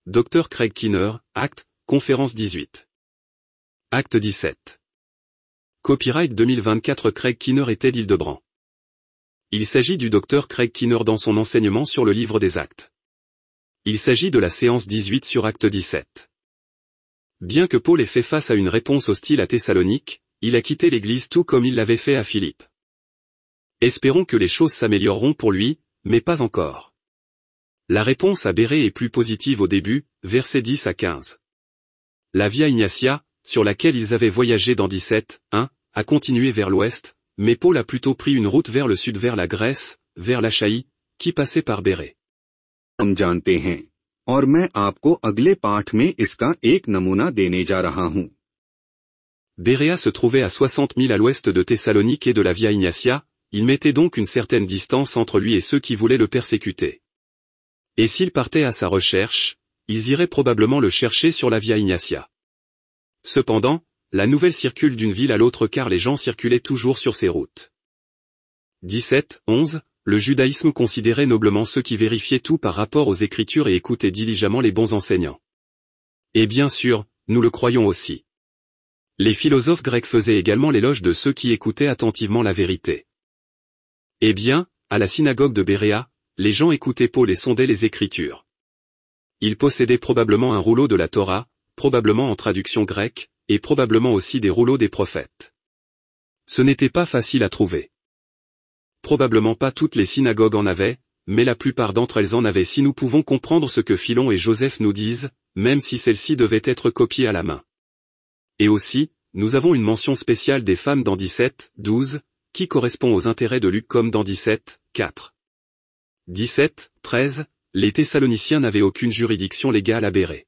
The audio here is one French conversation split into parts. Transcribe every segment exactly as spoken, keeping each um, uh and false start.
docteur Craig Keener, Acte, conférence dix-huit. Acte dix-sept. Copyright deux mille vingt-quatre Craig Keener et Ted Hildebrand. Il s'agit du docteur Craig Keener dans son enseignement sur le livre des Actes. Il s'agit de la séance dix-huit sur Acte dix-sept. Bien que Paul ait fait face à une réponse hostile à Thessalonique, il a quitté l'Église tout comme il l'avait fait à Philippe. Espérons que les choses s'amélioreront pour lui, mais pas encore. La réponse à Bérée est plus positive au début, versets dix à quinze. La Via Ignatia, sur laquelle ils avaient voyagé dans dix-sept, un, a continué vers l'ouest, mais Paul a plutôt pris une route vers le sud vers la Grèce, vers l'Achaïe, qui passait par Bérée. हम जानते हैं, और मैं आपको अगले पाठ में इसका एक नमूना देने जा रहा हूं. Béréa se trouvait à soixante milles à l'ouest de Thessalonique et de la Via Ignatia, il mettait donc une certaine distance entre lui et ceux qui voulaient le persécuter. Et s'ils partaient à sa recherche, ils iraient probablement le chercher sur la Via Ignatia. Cependant, la nouvelle circule d'une ville à l'autre car les gens circulaient toujours sur ces routes. dix-sept, onze. Le judaïsme considérait noblement ceux qui vérifiaient tout par rapport aux Écritures et écoutaient diligemment les bons enseignants. Et bien sûr, nous le croyons aussi. Les philosophes grecs faisaient également l'éloge de ceux qui écoutaient attentivement la vérité. Eh bien, à la synagogue de Béréa, les gens écoutaient Paul et sondaient les Écritures. Ils possédaient probablement un rouleau de la Torah, probablement en traduction grecque, et probablement aussi des rouleaux des prophètes. Ce n'était pas facile à trouver. Probablement pas toutes les synagogues en avaient, mais la plupart d'entre elles en avaient si nous pouvons comprendre ce que Philon et Joseph nous disent, même si celles-ci devaient être copiées à la main. Et aussi, nous avons une mention spéciale des femmes dans dix-sept, douze, qui correspond aux intérêts de Luc comme dans dix-sept, quatre. dix-sept, treize, les Thessaloniciens n'avaient aucune juridiction légale à Bérée.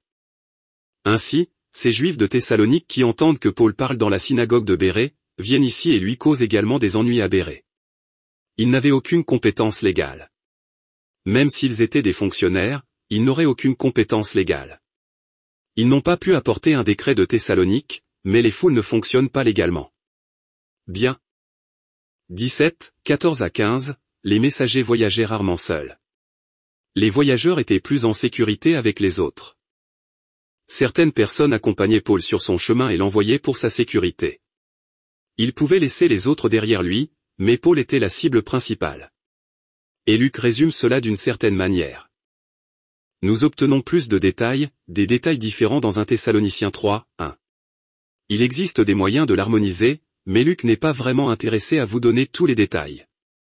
Ainsi, ces Juifs de Thessalonique qui entendent que Paul parle dans la synagogue de Bérée, viennent ici et lui causent également des ennuis à Bérée. Ils n'avaient aucune compétence légale. Même s'ils étaient des fonctionnaires, ils n'auraient aucune compétence légale. Ils n'ont pas pu apporter un décret de Thessalonique, mais les foules ne fonctionnent pas légalement. Bien. dix-sept, quatorze à quinze, les messagers voyageaient rarement seuls. Les voyageurs étaient plus en sécurité avec les autres. Certaines personnes accompagnaient Paul sur son chemin et l'envoyaient pour sa sécurité. Il pouvait laisser les autres derrière lui, mais Paul était la cible principale. Et Luc résume cela d'une certaine manière. Nous obtenons plus de détails, des détails différents dans un Thessaloniciens trois, un. Il existe des moyens de l'harmoniser, mais Luc n'est pas vraiment intéressé à vous donner tous les détails.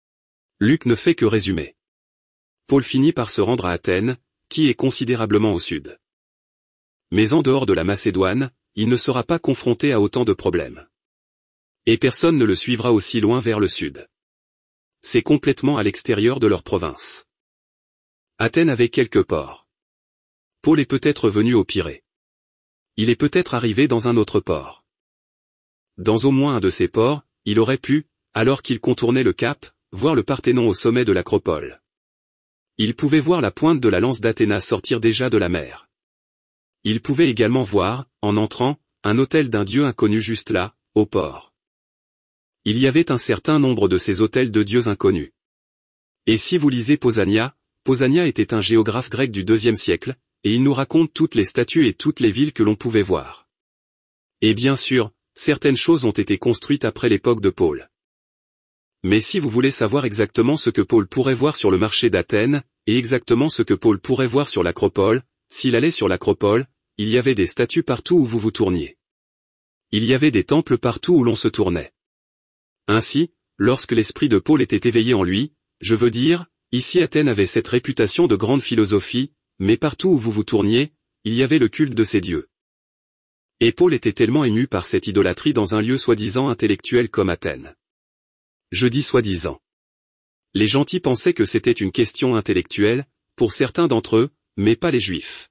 Luc ne fait que résumer. Paul finit par se rendre à Athènes, qui est considérablement au sud. Mais en dehors de la Macédoine, il ne sera pas confronté à autant de problèmes. Et personne ne le suivra aussi loin vers le sud. C'est complètement à l'extérieur de leur province. Athènes avait quelques ports. Paul est peut-être venu au Pirée. Il est peut-être arrivé dans un autre port. Dans au moins un de ces ports, il aurait pu, alors qu'il contournait le cap, voir le Parthénon au sommet de l'acropole. Il pouvait voir la pointe de la lance d'Athéna sortir déjà de la mer. Il pouvait également voir, en entrant, un autel d'un dieu inconnu juste là, au port. Il y avait un certain nombre de ces autels de dieux inconnus. Et si vous lisez Pausania, Pausania était un géographe grec du deuxième siècle, et il nous raconte toutes les statues et toutes les villes que l'on pouvait voir. Et bien sûr, certaines choses ont été construites après l'époque de Paul. Mais si vous voulez savoir exactement ce que Paul pourrait voir sur le marché d'Athènes, et exactement ce que Paul pourrait voir sur l'acropole, s'il allait sur l'acropole, il y avait des statues partout où vous vous tourniez. Il y avait des temples partout où l'on se tournait. Ainsi, lorsque l'esprit de Paul était éveillé en lui, je veux dire, ici Athènes avait cette réputation de grande philosophie, mais partout où vous vous tourniez, il y avait le culte de ces dieux. Et Paul était tellement ému par cette idolâtrie dans un lieu soi-disant intellectuel comme Athènes. Je dis soi-disant. Les gentils pensaient que c'était une question intellectuelle, pour certains d'entre eux, mais pas les Juifs.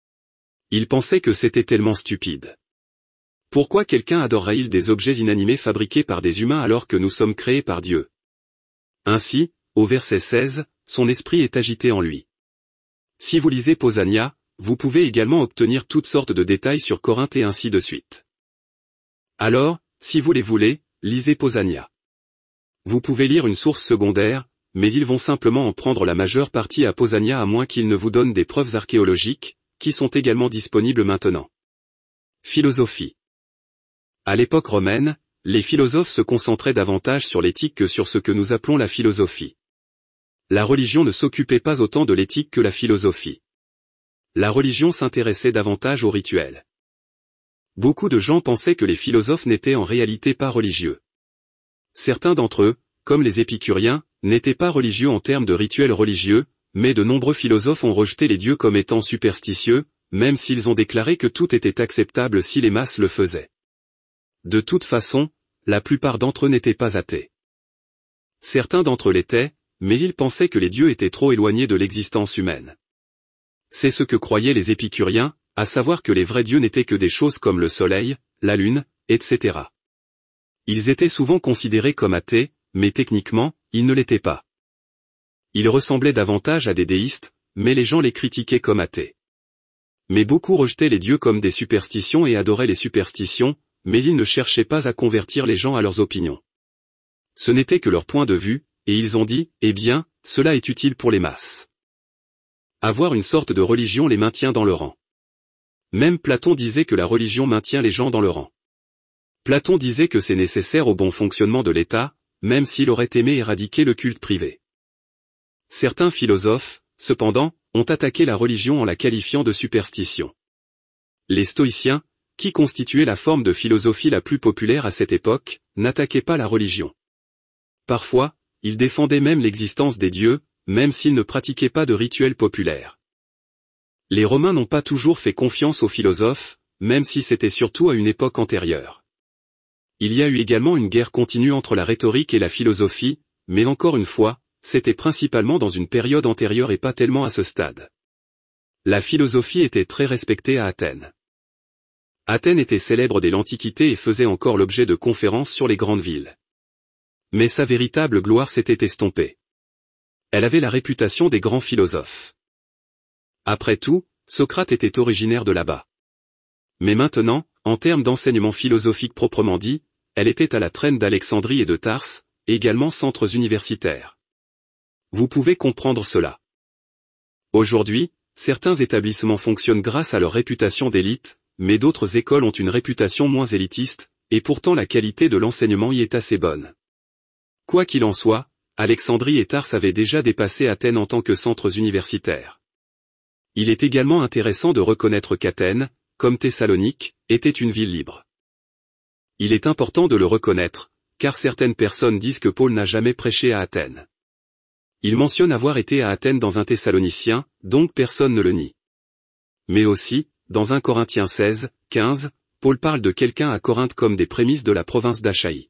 Ils pensaient que c'était tellement stupide. Pourquoi quelqu'un adorerait-il des objets inanimés fabriqués par des humains alors que nous sommes créés par Dieu? Ainsi, au verset seize, son esprit est agité en lui. Si vous lisez Pausania, vous pouvez également obtenir toutes sortes de détails sur Corinthe et ainsi de suite. Alors, si vous les voulez, lisez Pausania. Vous pouvez lire une source secondaire, mais ils vont simplement en prendre la majeure partie à Pausania à moins qu'ils ne vous donnent des preuves archéologiques, qui sont également disponibles maintenant. Philosophie. À l'époque romaine, les philosophes se concentraient davantage sur l'éthique que sur ce que nous appelons la philosophie. La religion ne s'occupait pas autant de l'éthique que la philosophie. La religion s'intéressait davantage aux rituels. Beaucoup de gens pensaient que les philosophes n'étaient en réalité pas religieux. Certains d'entre eux, comme les épicuriens, n'étaient pas religieux en termes de rituels religieux, mais de nombreux philosophes ont rejeté les dieux comme étant superstitieux, même s'ils ont déclaré que tout était acceptable si les masses le faisaient. De toute façon, la plupart d'entre eux n'étaient pas athées. Certains d'entre eux l'étaient, mais ils pensaient que les dieux étaient trop éloignés de l'existence humaine. C'est ce que croyaient les épicuriens, à savoir que les vrais dieux n'étaient que des choses comme le soleil, la lune, et cetera. Ils étaient souvent considérés comme athées, mais techniquement, ils ne l'étaient pas. Ils ressemblaient davantage à des déistes, mais les gens les critiquaient comme athées. Mais beaucoup rejetaient les dieux comme des superstitions et adoraient les superstitions, mais ils ne cherchaient pas à convertir les gens à leurs opinions. Ce n'était que leur point de vue, et ils ont dit, eh bien, cela est utile pour les masses. Avoir une sorte de religion les maintient dans le rang. Même Platon disait que la religion maintient les gens dans le rang. Platon disait que c'est nécessaire au bon fonctionnement de l'État, même s'il aurait aimé éradiquer le culte privé. Certains philosophes, cependant, ont attaqué la religion en la qualifiant de superstition. Les stoïciens, qui constituaient la forme de philosophie la plus populaire à cette époque, n'attaquaient pas la religion. Parfois, ils défendaient même l'existence des dieux, même s'ils ne pratiquaient pas de rituels populaires. Les Romains n'ont pas toujours fait confiance aux philosophes, même si c'était surtout à une époque antérieure. Il y a eu également une guerre continue entre la rhétorique et la philosophie, mais encore une fois, c'était principalement dans une période antérieure et pas tellement à ce stade. La philosophie était très respectée à Athènes. Athènes était célèbre dès l'Antiquité et faisait encore l'objet de conférences sur les grandes villes. Mais sa véritable gloire s'était estompée. Elle avait la réputation des grands philosophes. Après tout, Socrate était originaire de là-bas. Mais maintenant, en termes d'enseignement philosophique proprement dit, elle était à la traîne d'Alexandrie et de Tarse, également centres universitaires. Vous pouvez comprendre cela. Aujourd'hui, certains établissements fonctionnent grâce à leur réputation d'élite, mais d'autres écoles ont une réputation moins élitiste, et pourtant la qualité de l'enseignement y est assez bonne. Quoi qu'il en soit, Alexandrie et Tarse avaient déjà dépassé Athènes en tant que centres universitaires. Il est également intéressant de reconnaître qu'Athènes, comme Thessalonique, était une ville libre. Il est important de le reconnaître, car certaines personnes disent que Paul n'a jamais prêché à Athènes. Il mentionne avoir été à Athènes dans un Thessalonicien, donc personne ne le nie. Mais aussi, dans un Corinthiens seize, quinze, Paul parle de quelqu'un à Corinthe comme des prémices de la province d'Achaïe.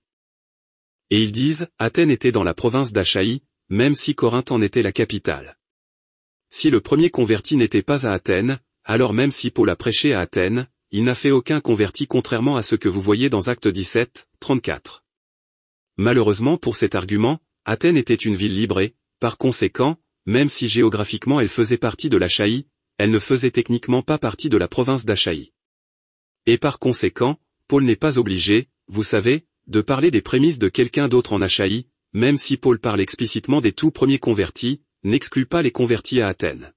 Et ils disent, Athènes était dans la province d'Achaïe, même si Corinthe en était la capitale. Si le premier converti n'était pas à Athènes, alors même si Paul a prêché à Athènes, il n'a fait aucun converti contrairement à ce que vous voyez dans Actes dix-sept, trente-quatre. Malheureusement pour cet argument, Athènes était une ville libre et, par conséquent, même si géographiquement elle faisait partie de l'Achaïe, elle ne faisait techniquement pas partie de la province d'Achaïe. Et par conséquent, Paul n'est pas obligé, vous savez, de parler des prémices de quelqu'un d'autre en Achaïe, même si Paul parle explicitement des tout premiers convertis, n'exclut pas les convertis à Athènes.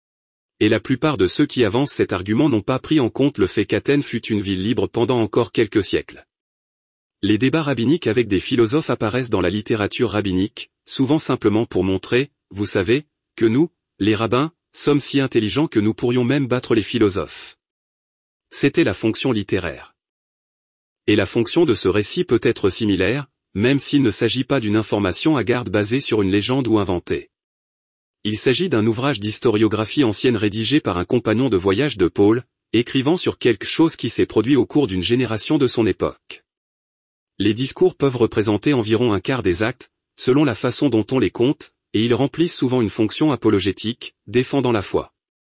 Et la plupart de ceux qui avancent cet argument n'ont pas pris en compte le fait qu'Athènes fut une ville libre pendant encore quelques siècles. Les débats rabbiniques avec des philosophes apparaissent dans la littérature rabbinique, souvent simplement pour montrer, vous savez, que nous, les rabbins, sommes si intelligents que nous pourrions même battre les philosophes. C'était la fonction littéraire. Et la fonction de ce récit peut être similaire, même s'il ne s'agit pas d'une information hagarde basée sur une légende ou inventée. Il s'agit d'un ouvrage d'historiographie ancienne rédigé par un compagnon de voyage de Paul, écrivant sur quelque chose qui s'est produit au cours d'une génération de son époque. Les discours peuvent représenter environ un quart des actes, selon la façon dont on les compte, et ils remplissent souvent une fonction apologétique, défendant la foi.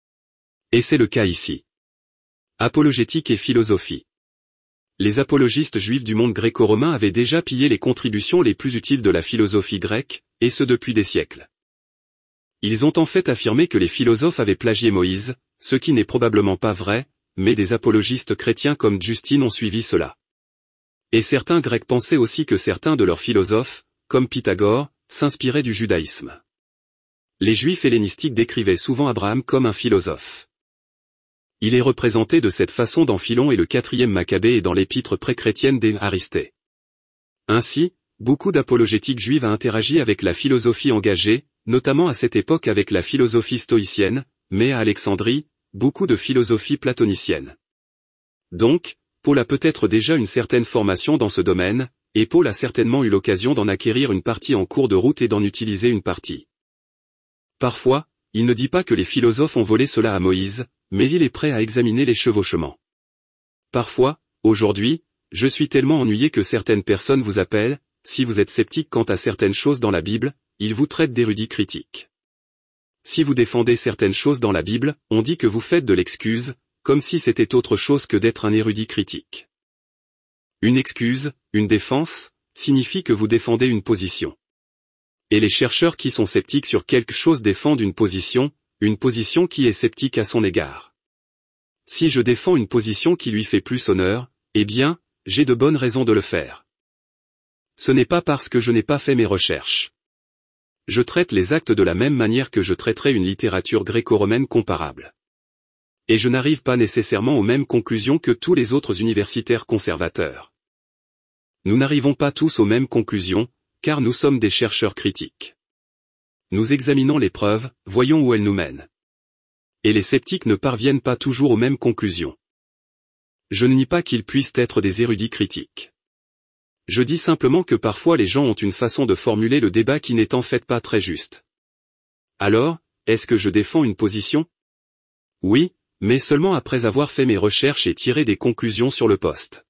Et c'est le cas ici. Apologétique et philosophie. Les apologistes juifs du monde gréco-romain avaient déjà pillé les contributions les plus utiles de la philosophie grecque, et ce depuis des siècles. Ils ont en fait affirmé que les philosophes avaient plagié Moïse, ce qui n'est probablement pas vrai, mais des apologistes chrétiens comme Justine ont suivi cela. Et certains Grecs pensaient aussi que certains de leurs philosophes, comme Pythagore, s'inspiraient du judaïsme. Les Juifs hellénistiques décrivaient souvent Abraham comme un philosophe. Il est représenté de cette façon dans Philon et le quatrième Maccabée et dans l'épître pré-chrétienne d'Aristée. Ainsi, beaucoup d'apologétiques juives a interagi avec la philosophie engagée, notamment à cette époque avec la philosophie stoïcienne, mais à Alexandrie, beaucoup de philosophie platonicienne. Donc, Paul a peut-être déjà une certaine formation dans ce domaine, et Paul a certainement eu l'occasion d'en acquérir une partie en cours de route et d'en utiliser une partie. Parfois, il ne dit pas que les philosophes ont volé cela à Moïse, mais il est prêt à examiner les chevauchements. Parfois, aujourd'hui, je suis tellement ennuyé que certaines personnes vous appellent, si vous êtes sceptique quant à certaines choses dans la Bible, ils vous traitent d'érudits critiques. Si vous défendez certaines choses dans la Bible, on dit que vous faites de l'excuse, comme si c'était autre chose que d'être un érudit critique. Une excuse, une défense, signifie que vous défendez une position. Et les chercheurs qui sont sceptiques sur quelque chose défendent une position, une position qui est sceptique à son égard. Si je défends une position qui lui fait plus honneur, eh bien, j'ai de bonnes raisons de le faire. Ce n'est pas parce que je n'ai pas fait mes recherches. Je traite les actes de la même manière que je traiterais une littérature gréco-romaine comparable. Et je n'arrive pas nécessairement aux mêmes conclusions que tous les autres universitaires conservateurs. Nous n'arrivons pas tous aux mêmes conclusions, car nous sommes des chercheurs critiques. Nous examinons les preuves, voyons où elles nous mènent. Et les sceptiques ne parviennent pas toujours aux mêmes conclusions. Je ne nie pas qu'ils puissent être des érudits critiques. Je dis simplement que parfois les gens ont une façon de formuler le débat qui n'est en fait pas très juste. Alors, est-ce que je défends une position? Oui, mais seulement après avoir fait mes recherches et tiré des conclusions sur le poste.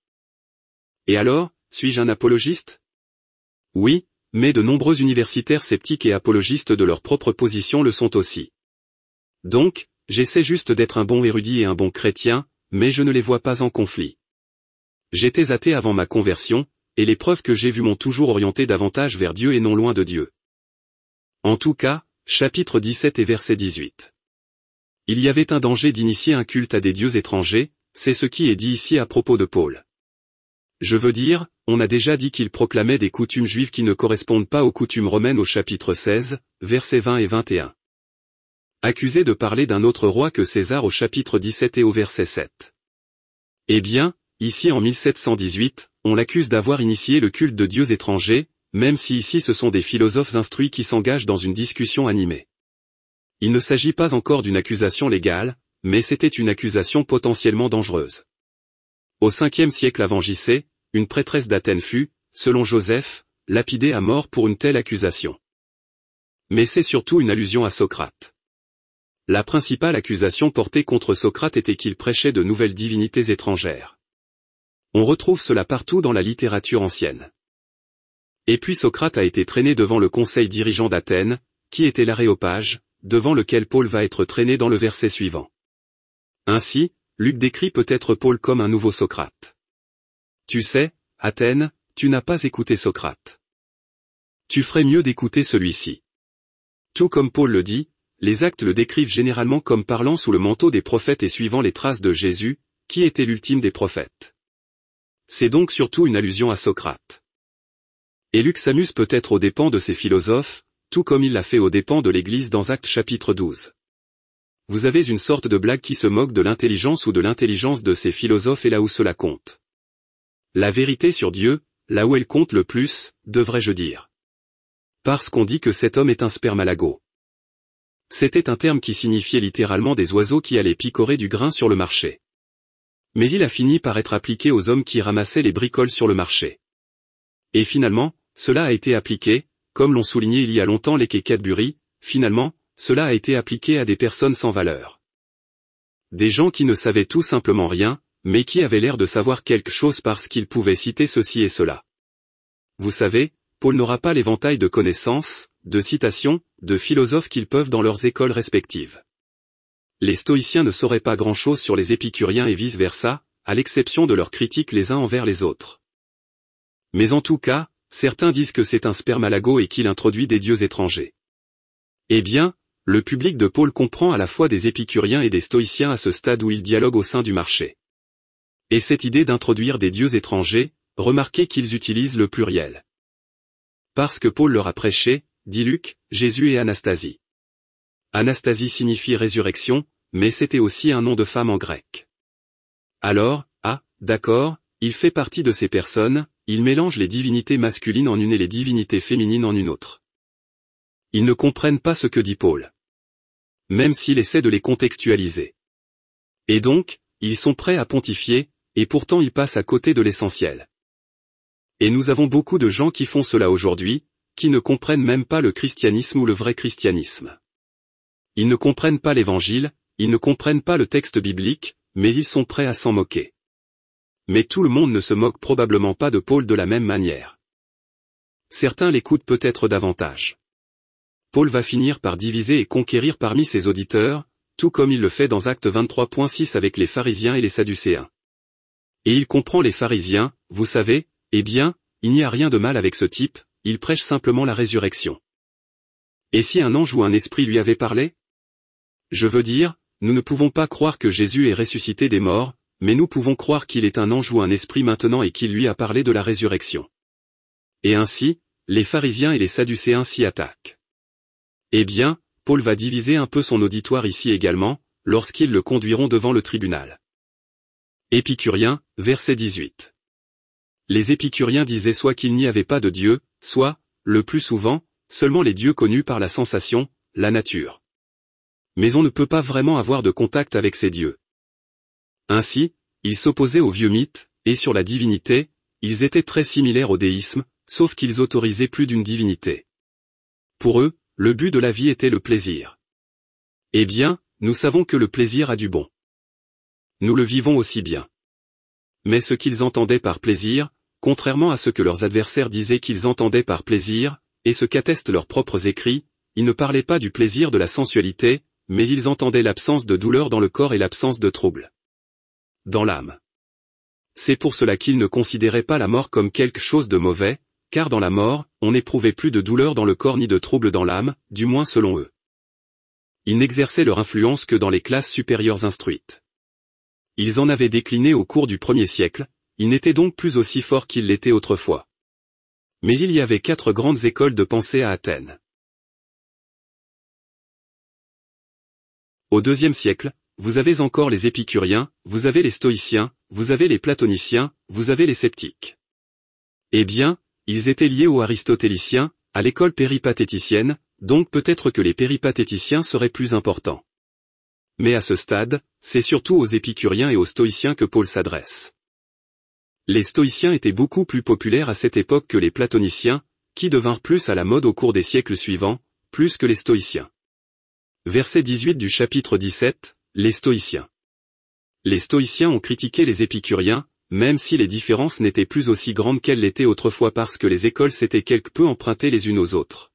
Et alors, suis-je un apologiste? Oui, mais de nombreux universitaires sceptiques et apologistes de leur propre position le sont aussi. Donc, j'essaie juste d'être un bon érudit et un bon chrétien, mais je ne les vois pas en conflit. J'étais athée avant ma conversion, et les preuves que j'ai vues m'ont toujours orienté davantage vers Dieu et non loin de Dieu. En tout cas, chapitre dix-sept et verset dix-huit. Il y avait un danger d'initier un culte à des dieux étrangers, c'est ce qui est dit ici à propos de Paul. Je veux dire, on a déjà dit qu'il proclamait des coutumes juives qui ne correspondent pas aux coutumes romaines au chapitre seize, versets vingt et vingt et un. Accusé de parler d'un autre roi que César au chapitre dix-sept et au verset sept. Eh bien, ici en mille sept cent dix-huit, on l'accuse d'avoir initié le culte de dieux étrangers, même si ici ce sont des philosophes instruits qui s'engagent dans une discussion animée. Il ne s'agit pas encore d'une accusation légale, mais c'était une accusation potentiellement dangereuse. Au cinquième siècle avant J C, une prêtresse d'Athènes fut, selon Joseph, lapidée à mort pour une telle accusation. Mais c'est surtout une allusion à Socrate. La principale accusation portée contre Socrate était qu'il prêchait de nouvelles divinités étrangères. On retrouve cela partout dans la littérature ancienne. Et puis Socrate a été traîné devant le conseil dirigeant d'Athènes, qui était l'Aréopage, devant lequel Paul va être traîné dans le verset suivant. Ainsi, Luc décrit peut-être Paul comme un nouveau Socrate. Tu sais, Athènes, tu n'as pas écouté Socrate. Tu ferais mieux d'écouter celui-ci. Tout comme Paul le dit, les actes le décrivent généralement comme parlant sous le manteau des prophètes et suivant les traces de Jésus, qui était l'ultime des prophètes. C'est donc surtout une allusion à Socrate. Et Luc s'amuse peut-être aux dépens de ces philosophes, tout comme il l'a fait aux dépens de l'Église dans Actes chapitre douze. Vous avez une sorte de blague qui se moque de l'intelligence ou de l'intelligence de ces philosophes et là où cela compte. La vérité sur Dieu, là où elle compte le plus, devrais-je dire. Parce qu'on dit que cet homme est un spermalago. C'était un terme qui signifiait littéralement des oiseaux qui allaient picorer du grain sur le marché. Mais il a fini par être appliqué aux hommes qui ramassaient les bricoles sur le marché. Et finalement, cela a été appliqué, comme l'ont souligné il y a longtemps les Kay Cadbury, finalement, cela a été appliqué à des personnes sans valeur. Des gens qui ne savaient tout simplement rien, mais qui avaient l'air de savoir quelque chose parce qu'ils pouvaient citer ceci et cela. Vous savez, Paul n'aura pas l'éventail de connaissances, de citations, de philosophes qu'ils peuvent dans leurs écoles respectives. Les stoïciens ne sauraient pas grand-chose sur les épicuriens et vice-versa, à l'exception de leurs critiques les uns envers les autres. Mais en tout cas, certains disent que c'est un spermalago et qu'il introduit des dieux étrangers. Eh bien, le public de Paul comprend à la fois des épicuriens et des stoïciens à ce stade où ils dialoguent au sein du marché. Et cette idée d'introduire des dieux étrangers, remarquez qu'ils utilisent le pluriel. Parce que Paul leur a prêché, dit Luc, Jésus et Anastasie. Anastasie signifie résurrection, mais c'était aussi un nom de femme en grec. Alors, ah, d'accord, il fait partie de ces personnes, il mélange les divinités masculines en une et les divinités féminines en une autre. Ils ne comprennent pas ce que dit Paul. Même s'il essaie de les contextualiser. Et donc, ils sont prêts à pontifier, et pourtant ils passent à côté de l'essentiel. Et nous avons beaucoup de gens qui font cela aujourd'hui, qui ne comprennent même pas le christianisme ou le vrai christianisme. Ils ne comprennent pas l'évangile, ils ne comprennent pas le texte biblique, mais ils sont prêts à s'en moquer. Mais tout le monde ne se moque probablement pas de Paul de la même manière. Certains l'écoutent peut-être davantage. Paul va finir par diviser et conquérir parmi ses auditeurs, tout comme il le fait dans Actes vingt-trois point six avec les pharisiens et les sadducéens. Et il comprend les pharisiens, vous savez, eh bien, il n'y a rien de mal avec ce type, il prêche simplement la résurrection. Et si un ange ou un esprit lui avait parlé? Je veux dire, nous ne pouvons pas croire que Jésus ait ressuscité des morts, mais nous pouvons croire qu'il est un ange ou un esprit maintenant et qu'il lui a parlé de la résurrection. Et ainsi, les pharisiens et les sadducéens s'y attaquent. Eh bien, Paul va diviser un peu son auditoire ici également, lorsqu'ils le conduiront devant le tribunal. Épicuriens, verset dix-huit. Les épicuriens disaient soit qu'il n'y avait pas de Dieu, soit, le plus souvent, seulement les dieux connus par la sensation, la nature. Mais on ne peut pas vraiment avoir de contact avec ces dieux. Ainsi, ils s'opposaient aux vieux mythes, et sur la divinité, ils étaient très similaires au déisme, sauf qu'ils autorisaient plus d'une divinité. Pour eux, le but de la vie était le plaisir. Eh bien, nous savons que le plaisir a du bon. Nous le vivons aussi bien. Mais ce qu'ils entendaient par plaisir, contrairement à ce que leurs adversaires disaient qu'ils entendaient par plaisir, et ce qu'attestent leurs propres écrits, ils ne parlaient pas du plaisir de la sensualité, mais ils entendaient l'absence de douleur dans le corps et l'absence de trouble dans l'âme. C'est pour cela qu'ils ne considéraient pas la mort comme quelque chose de mauvais, car dans la mort, on n'éprouvait plus de douleur dans le corps ni de trouble dans l'âme, du moins selon eux. Ils n'exerçaient leur influence que dans les classes supérieures instruites. Ils en avaient décliné au cours du premier siècle, ils n'étaient donc plus aussi forts qu'ils l'étaient autrefois. Mais il y avait quatre grandes écoles de pensée à Athènes. Au deuxième siècle, vous avez encore les épicuriens, vous avez les stoïciens, vous avez les platoniciens, vous avez les sceptiques. Eh bien, ils étaient liés aux aristotéliciens, à l'école péripatéticienne, donc peut-être que les péripatéticiens seraient plus importants. Mais à ce stade, c'est surtout aux épicuriens et aux stoïciens que Paul s'adresse. Les stoïciens étaient beaucoup plus populaires à cette époque que les platoniciens, qui devinrent plus à la mode au cours des siècles suivants, plus que les stoïciens. Verset dix-huit du chapitre dix-sept, les stoïciens. Les stoïciens ont critiqué les épicuriens, même si les différences n'étaient plus aussi grandes qu'elles l'étaient autrefois parce que les écoles s'étaient quelque peu empruntées les unes aux autres.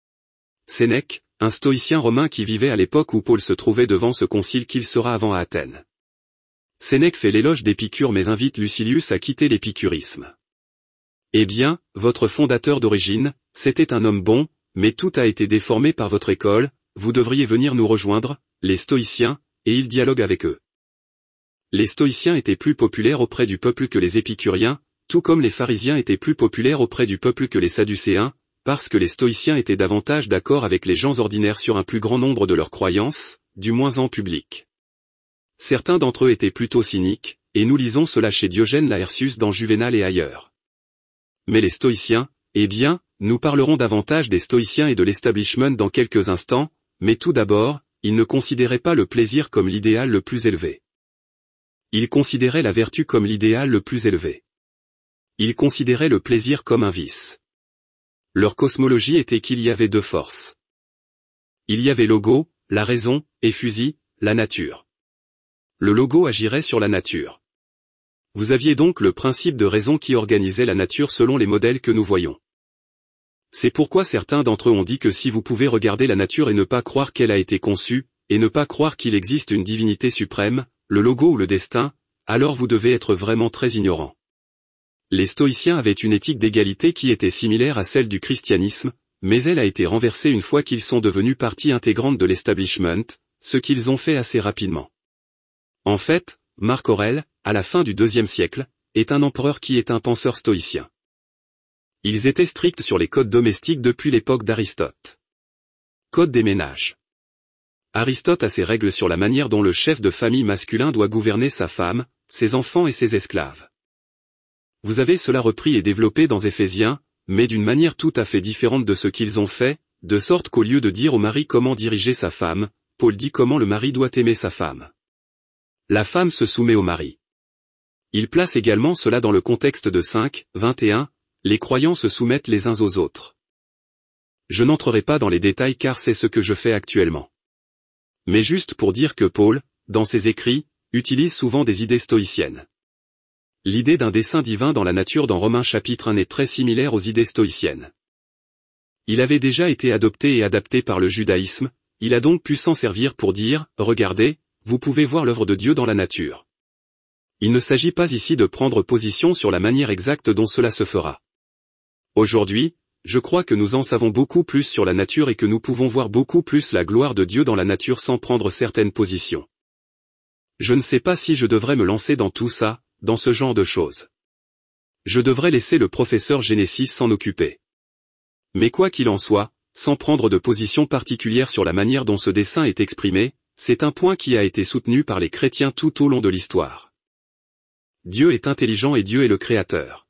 Sénèque, un stoïcien romain qui vivait à l'époque où Paul se trouvait devant ce concile qu'il sera avant à Athènes. Sénèque fait l'éloge d'Épicure mais invite Lucilius à quitter l'épicurisme. Eh bien, votre fondateur d'origine, c'était un homme bon, mais tout a été déformé par votre école, vous devriez venir nous rejoindre, les stoïciens, et il dialogue avec eux. Les stoïciens étaient plus populaires auprès du peuple que les épicuriens, tout comme les pharisiens étaient plus populaires auprès du peuple que les sadducéens, parce que les stoïciens étaient davantage d'accord avec les gens ordinaires sur un plus grand nombre de leurs croyances, du moins en public. Certains d'entre eux étaient plutôt cyniques, et nous lisons cela chez Diogène Laërtius dans Juvénal et ailleurs. Mais les stoïciens, eh bien, nous parlerons davantage des stoïciens et de l'establishment dans quelques instants, mais tout d'abord, ils ne considéraient pas le plaisir comme l'idéal le plus élevé. Ils considéraient la vertu comme l'idéal le plus élevé. Ils considéraient le plaisir comme un vice. Leur cosmologie était qu'il y avait deux forces. Il y avait logo, la raison, et physi, la nature. Le logo agirait sur la nature. Vous aviez donc le principe de raison qui organisait la nature selon les modèles que nous voyons. C'est pourquoi certains d'entre eux ont dit que si vous pouvez regarder la nature et ne pas croire qu'elle a été conçue, et ne pas croire qu'il existe une divinité suprême, le logo ou le destin, alors vous devez être vraiment très ignorant. Les stoïciens avaient une éthique d'égalité qui était similaire à celle du christianisme, mais elle a été renversée une fois qu'ils sont devenus partie intégrante de l'establishment, ce qu'ils ont fait assez rapidement. En fait, Marc Aurèle, à la fin du deuxième siècle, est un empereur qui est un penseur stoïcien. Ils étaient stricts sur les codes domestiques depuis l'époque d'Aristote. Code des ménages. Aristote a ses règles sur la manière dont le chef de famille masculin doit gouverner sa femme, ses enfants et ses esclaves. Vous avez cela repris et développé dans Éphésiens, mais d'une manière tout à fait différente de ce qu'ils ont fait, de sorte qu'au lieu de dire au mari comment diriger sa femme, Paul dit comment le mari doit aimer sa femme. La femme se soumet au mari. Il place également cela dans le contexte de cinq, vingt et un, les croyants se soumettent les uns aux autres. Je n'entrerai pas dans les détails car c'est ce que je fais actuellement. Mais juste pour dire que Paul, dans ses écrits, utilise souvent des idées stoïciennes. L'idée d'un dessein divin dans la nature dans Romains chapitre un est très similaire aux idées stoïciennes. Il avait déjà été adopté et adapté par le judaïsme, il a donc pu s'en servir pour dire, regardez, vous pouvez voir l'œuvre de Dieu dans la nature. Il ne s'agit pas ici de prendre position sur la manière exacte dont cela se fera. Aujourd'hui, je crois que nous en savons beaucoup plus sur la nature et que nous pouvons voir beaucoup plus la gloire de Dieu dans la nature sans prendre certaines positions. Je ne sais pas si je devrais me lancer dans tout ça, dans ce genre de choses. Je devrais laisser le professeur Genesis s'en occuper. Mais quoi qu'il en soit, sans prendre de position particulière sur la manière dont ce dessein est exprimé, c'est un point qui a été soutenu par les chrétiens tout au long de l'histoire. Dieu est intelligent et Dieu est le Créateur.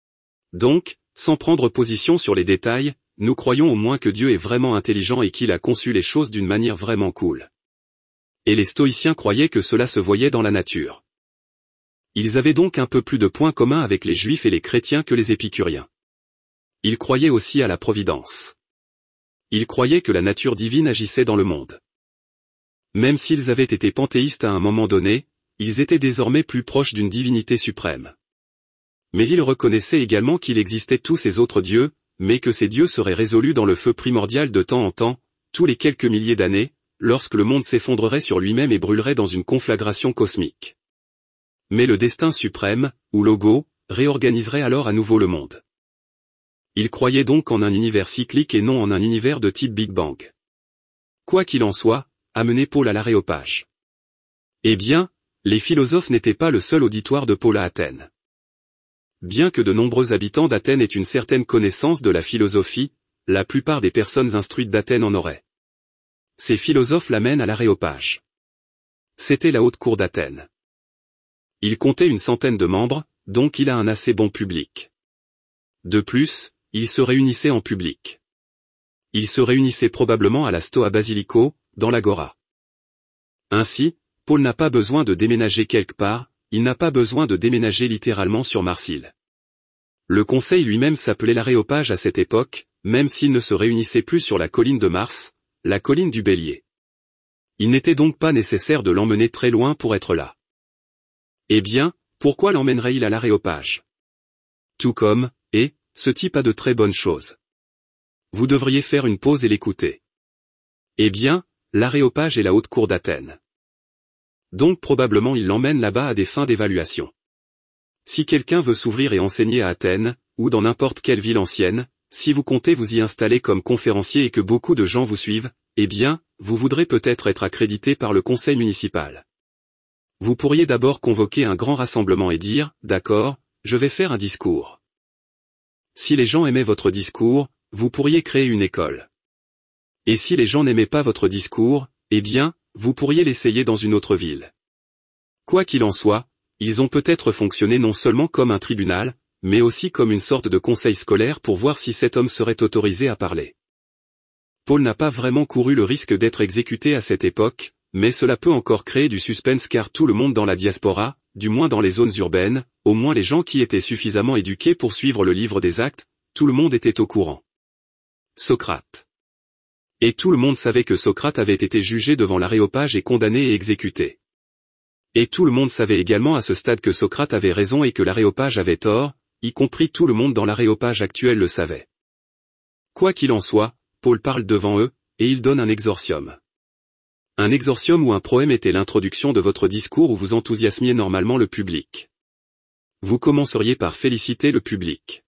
Donc, sans prendre position sur les détails, nous croyons au moins que Dieu est vraiment intelligent et qu'il a conçu les choses d'une manière vraiment cool. Et les stoïciens croyaient que cela se voyait dans la nature. Ils avaient donc un peu plus de points communs avec les juifs et les chrétiens que les épicuriens. Ils croyaient aussi à la providence. Ils croyaient que la nature divine agissait dans le monde. Même s'ils avaient été panthéistes à un moment donné, ils étaient désormais plus proches d'une divinité suprême. Mais ils reconnaissaient également qu'il existait tous ces autres dieux, mais que ces dieux seraient résolus dans le feu primordial de temps en temps, tous les quelques milliers d'années, lorsque le monde s'effondrerait sur lui-même et brûlerait dans une conflagration cosmique. Mais le destin suprême, ou logo, réorganiserait alors à nouveau le monde. Ils croyaient donc en un univers cyclique et non en un univers de type Big Bang. Quoi qu'il en soit, amenez Paul à l'Aréopage. Eh bien, les philosophes n'étaient pas le seul auditoire de Paul à Athènes. Bien que de nombreux habitants d'Athènes aient une certaine connaissance de la philosophie, la plupart des personnes instruites d'Athènes en auraient. Ces philosophes l'amènent à l'Aréopage. C'était la haute cour d'Athènes. Il comptait une centaine de membres, donc il a un assez bon public. De plus, ils se réunissaient en public. Ils se réunissaient probablement à la Stoa Basilico, dans l'Agora. Ainsi, Paul n'a pas besoin de déménager quelque part, il n'a pas besoin de déménager littéralement sur Mars-Hill. Le conseil lui-même s'appelait l'Aréopage à cette époque, même s'il ne se réunissait plus sur la colline de Mars, la colline du Bélier. Il n'était donc pas nécessaire de l'emmener très loin pour être là. Eh bien, pourquoi l'emmènerait-il à l'Aréopage? Tout comme, et, ce type a de très bonnes choses. Vous devriez faire une pause et l'écouter. Eh bien, l'Aréopage est la haute cour d'Athènes. Donc probablement il l'emmène là-bas à des fins d'évaluation. Si quelqu'un veut s'ouvrir et enseigner à Athènes, ou dans n'importe quelle ville ancienne, si vous comptez vous y installer comme conférencier et que beaucoup de gens vous suivent, eh bien, vous voudrez peut-être être accrédité par le conseil municipal. Vous pourriez d'abord convoquer un grand rassemblement et dire, d'accord, je vais faire un discours. Si les gens aimaient votre discours, vous pourriez créer une école. Et si les gens n'aimaient pas votre discours, eh bien, vous pourriez l'essayer dans une autre ville. Quoi qu'il en soit, ils ont peut-être fonctionné non seulement comme un tribunal, mais aussi comme une sorte de conseil scolaire pour voir si cet homme serait autorisé à parler. Paul n'a pas vraiment couru le risque d'être exécuté à cette époque, mais cela peut encore créer du suspense car tout le monde dans la diaspora, du moins dans les zones urbaines, au moins les gens qui étaient suffisamment éduqués pour suivre le livre des Actes, tout le monde était au courant. Socrate. Et tout le monde savait que Socrate avait été jugé devant l'Aréopage et condamné et exécuté. Et tout le monde savait également à ce stade que Socrate avait raison et que l'Aréopage avait tort, y compris tout le monde dans l'Aréopage actuel le savait. Quoi qu'il en soit, Paul parle devant eux, et il donne un exorcium. Un exorcium ou un proème était l'introduction de votre discours où vous enthousiasmiez normalement le public. Vous commenceriez par féliciter le public.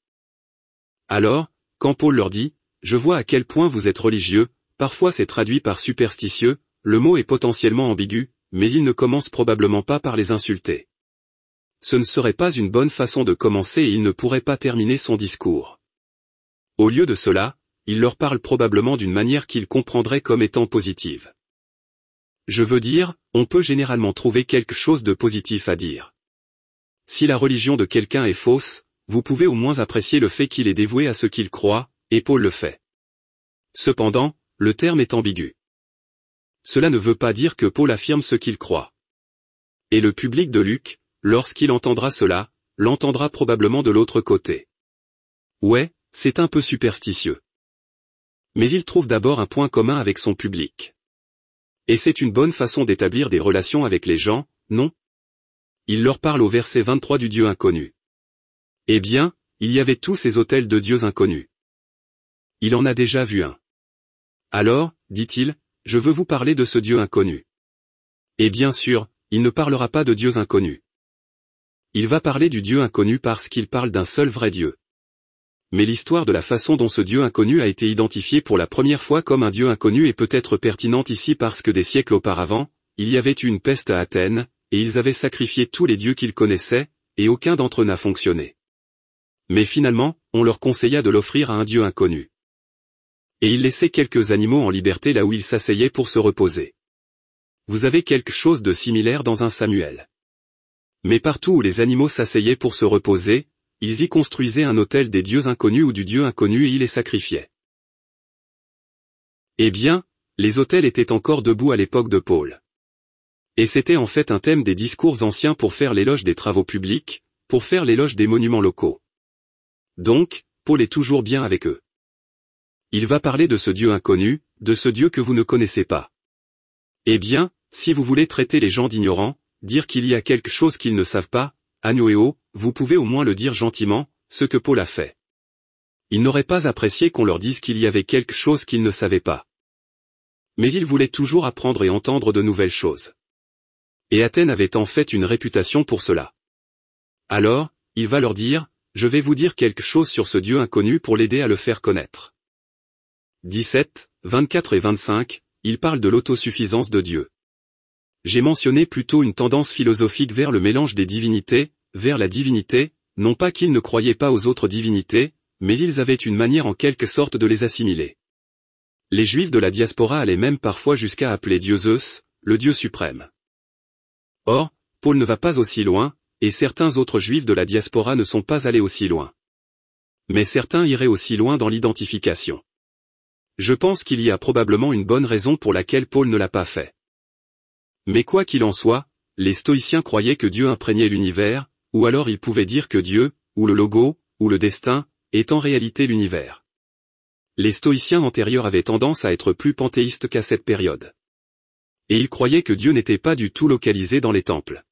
Alors, quand Paul leur dit, je vois à quel point vous êtes religieux, parfois c'est traduit par superstitieux, le mot est potentiellement ambigu, mais il ne commence probablement pas par les insulter. Ce ne serait pas une bonne façon de commencer et il ne pourrait pas terminer son discours. Au lieu de cela, il leur parle probablement d'une manière qu'ils comprendraient comme étant positive. Je veux dire, on peut généralement trouver quelque chose de positif à dire. Si la religion de quelqu'un est fausse, vous pouvez au moins apprécier le fait qu'il est dévoué à ce qu'il croit, et Paul le fait. Cependant, le terme est ambigu. Cela ne veut pas dire que Paul affirme ce qu'il croit. Et le public de Luc, lorsqu'il entendra cela, l'entendra probablement de l'autre côté. Ouais, c'est un peu superstitieux. Mais il trouve d'abord un point commun avec son public. Et c'est une bonne façon d'établir des relations avec les gens, non? Il leur parle au verset vingt-trois du Dieu inconnu. Eh bien, il y avait tous ces autels de dieux inconnus. Il en a déjà vu un. Alors, dit-il, je veux vous parler de ce Dieu inconnu. Et bien sûr, il ne parlera pas de dieux inconnus. Il va parler du Dieu inconnu parce qu'il parle d'un seul vrai Dieu. Mais l'histoire de la façon dont ce Dieu inconnu a été identifié pour la première fois comme un Dieu inconnu est peut-être pertinente ici parce que des siècles auparavant, il y avait eu une peste à Athènes, et ils avaient sacrifié tous les dieux qu'ils connaissaient, et aucun d'entre eux n'a fonctionné. Mais finalement, on leur conseilla de l'offrir à un Dieu inconnu. Et ils laissaient quelques animaux en liberté là où ils s'asseyaient pour se reposer. Vous avez quelque chose de similaire dans un Samuel. Mais partout où les animaux s'asseyaient pour se reposer, ils y construisaient un autel des dieux inconnus ou du Dieu inconnu et y les sacrifiaient. Eh bien, les autels étaient encore debout à l'époque de Paul. Et c'était en fait un thème des discours anciens pour faire l'éloge des travaux publics, pour faire l'éloge des monuments locaux. Donc, Paul est toujours bien avec eux. Il va parler de ce Dieu inconnu, de ce Dieu que vous ne connaissez pas. Eh bien, si vous voulez traiter les gens d'ignorants, dire qu'il y a quelque chose qu'ils ne savent pas, agnoéo, vous pouvez au moins le dire gentiment, ce que Paul a fait. Il n'aurait pas apprécié qu'on leur dise qu'il y avait quelque chose qu'ils ne savaient pas. Mais il voulait toujours apprendre et entendre de nouvelles choses. Et Athènes avait en fait une réputation pour cela. Alors, il va leur dire, je vais vous dire quelque chose sur ce Dieu inconnu pour l'aider à le faire connaître. dix-sept, vingt-quatre et vingt-cinq, il parle de l'autosuffisance de Dieu. J'ai mentionné plutôt une tendance philosophique vers le mélange des divinités, vers la divinité, non pas qu'ils ne croyaient pas aux autres divinités, mais ils avaient une manière en quelque sorte de les assimiler. Les Juifs de la diaspora allaient même parfois jusqu'à appeler Dieu Zeus, le Dieu suprême. Or, Paul ne va pas aussi loin, et certains autres Juifs de la diaspora ne sont pas allés aussi loin. Mais certains iraient aussi loin dans l'identification. Je pense qu'il y a probablement une bonne raison pour laquelle Paul ne l'a pas fait. Mais quoi qu'il en soit, les stoïciens croyaient que Dieu imprégnait l'univers, ou alors ils pouvaient dire que Dieu, ou le logo, ou le destin, est en réalité l'univers. Les stoïciens antérieurs avaient tendance à être plus panthéistes qu'à cette période. Et ils croyaient que Dieu n'était pas du tout localisé dans les temples.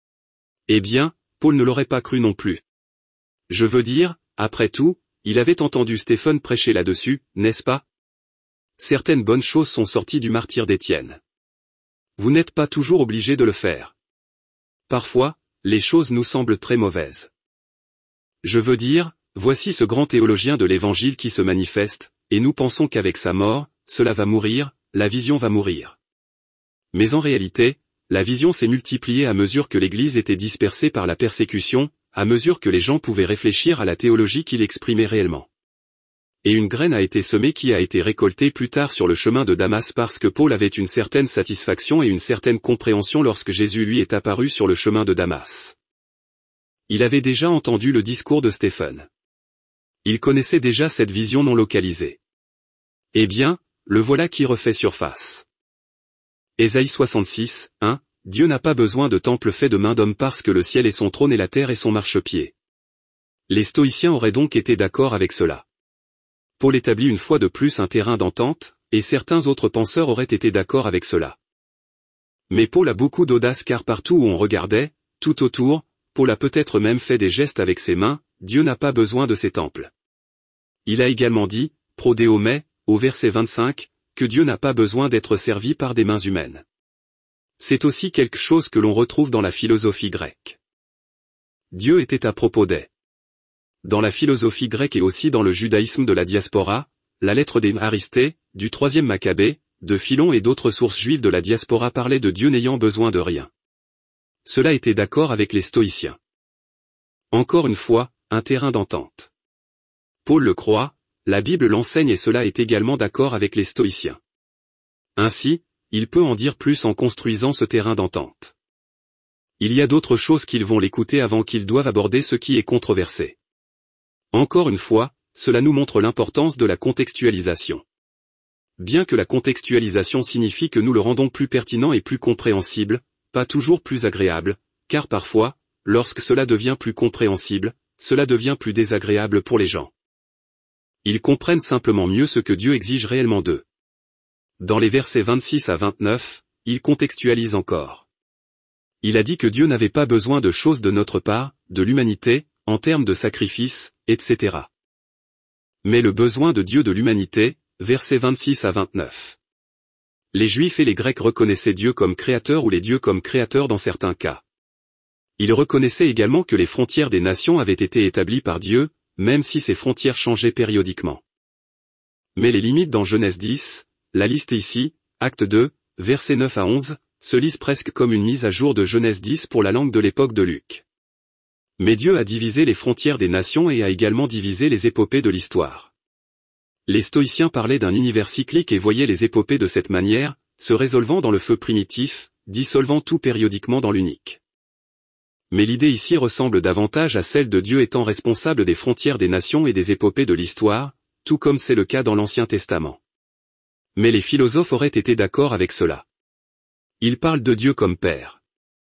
Eh bien, Paul ne l'aurait pas cru non plus. Je veux dire, après tout, il avait entendu Stephen prêcher là-dessus, n'est-ce pas? Certaines bonnes choses sont sorties du martyre d'Étienne. Vous n'êtes pas toujours obligé de le faire. Parfois, les choses nous semblent très mauvaises. Je veux dire, voici ce grand théologien de l'Évangile qui se manifeste, et nous pensons qu'avec sa mort, cela va mourir, la vision va mourir. Mais en réalité, la vision s'est multipliée à mesure que l'Église était dispersée par la persécution, à mesure que les gens pouvaient réfléchir à la théologie qu'il exprimait réellement. Et une graine a été semée qui a été récoltée plus tard sur le chemin de Damas parce que Paul avait une certaine satisfaction et une certaine compréhension lorsque Jésus lui est apparu sur le chemin de Damas. Il avait déjà entendu le discours de Stephen. Il connaissait déjà cette vision non localisée. Eh bien, le voilà qui refait surface. Ésaïe soixante-six, un, Dieu n'a pas besoin de temple fait de main d'homme parce que le ciel est son trône et la terre est son marchepied. Les stoïciens auraient donc été d'accord avec cela. Paul établit une fois de plus un terrain d'entente, et certains autres penseurs auraient été d'accord avec cela. Mais Paul a beaucoup d'audace car partout où on regardait, tout autour, Paul a peut-être même fait des gestes avec ses mains, Dieu n'a pas besoin de ces temples. Il a également dit, prodéomai, au verset vingt-cinq, que Dieu n'a pas besoin d'être servi par des mains humaines. C'est aussi quelque chose que l'on retrouve dans la philosophie grecque. Dieu était à propos des. Dans la philosophie grecque et aussi dans le judaïsme de la diaspora, la lettre des Aristée, du troisième Maccabée, de Philon et d'autres sources juives de la diaspora parlaient de Dieu n'ayant besoin de rien. Cela était d'accord avec les stoïciens. Encore une fois, un terrain d'entente. Paul le croit, la Bible l'enseigne et cela est également d'accord avec les stoïciens. Ainsi, il peut en dire plus en construisant ce terrain d'entente. Il y a d'autres choses qu'ils vont l'écouter avant qu'ils doivent aborder ce qui est controversé. Encore une fois, cela nous montre l'importance de la contextualisation. Bien que la contextualisation signifie que nous le rendons plus pertinent et plus compréhensible, pas toujours plus agréable, car parfois, lorsque cela devient plus compréhensible, cela devient plus désagréable pour les gens. Ils comprennent simplement mieux ce que Dieu exige réellement d'eux. Dans les versets vingt-six à vingt-neuf, il contextualise encore. Il a dit que Dieu n'avait pas besoin de choses de notre part, de l'humanité, en termes de sacrifice, et cetera. Mais le besoin de Dieu de l'humanité, versets vingt-six à vingt-neuf. Les Juifs et les Grecs reconnaissaient Dieu comme créateur ou les dieux comme créateurs dans certains cas. Ils reconnaissaient également que les frontières des nations avaient été établies par Dieu, même si ces frontières changeaient périodiquement. Mais les limites dans Genèse dix, la liste ici, acte deux, versets neuf à onze, se lisent presque comme une mise à jour de Genèse dix pour la langue de l'époque de Luc. Mais Dieu a divisé les frontières des nations et a également divisé les épopées de l'histoire. Les stoïciens parlaient d'un univers cyclique et voyaient les épopées de cette manière, se résolvant dans le feu primitif, dissolvant tout périodiquement dans l'unique. Mais l'idée ici ressemble davantage à celle de Dieu étant responsable des frontières des nations et des épopées de l'histoire, tout comme c'est le cas dans l'Ancien Testament. Mais les philosophes auraient été d'accord avec cela. Ils parlent de Dieu comme Père.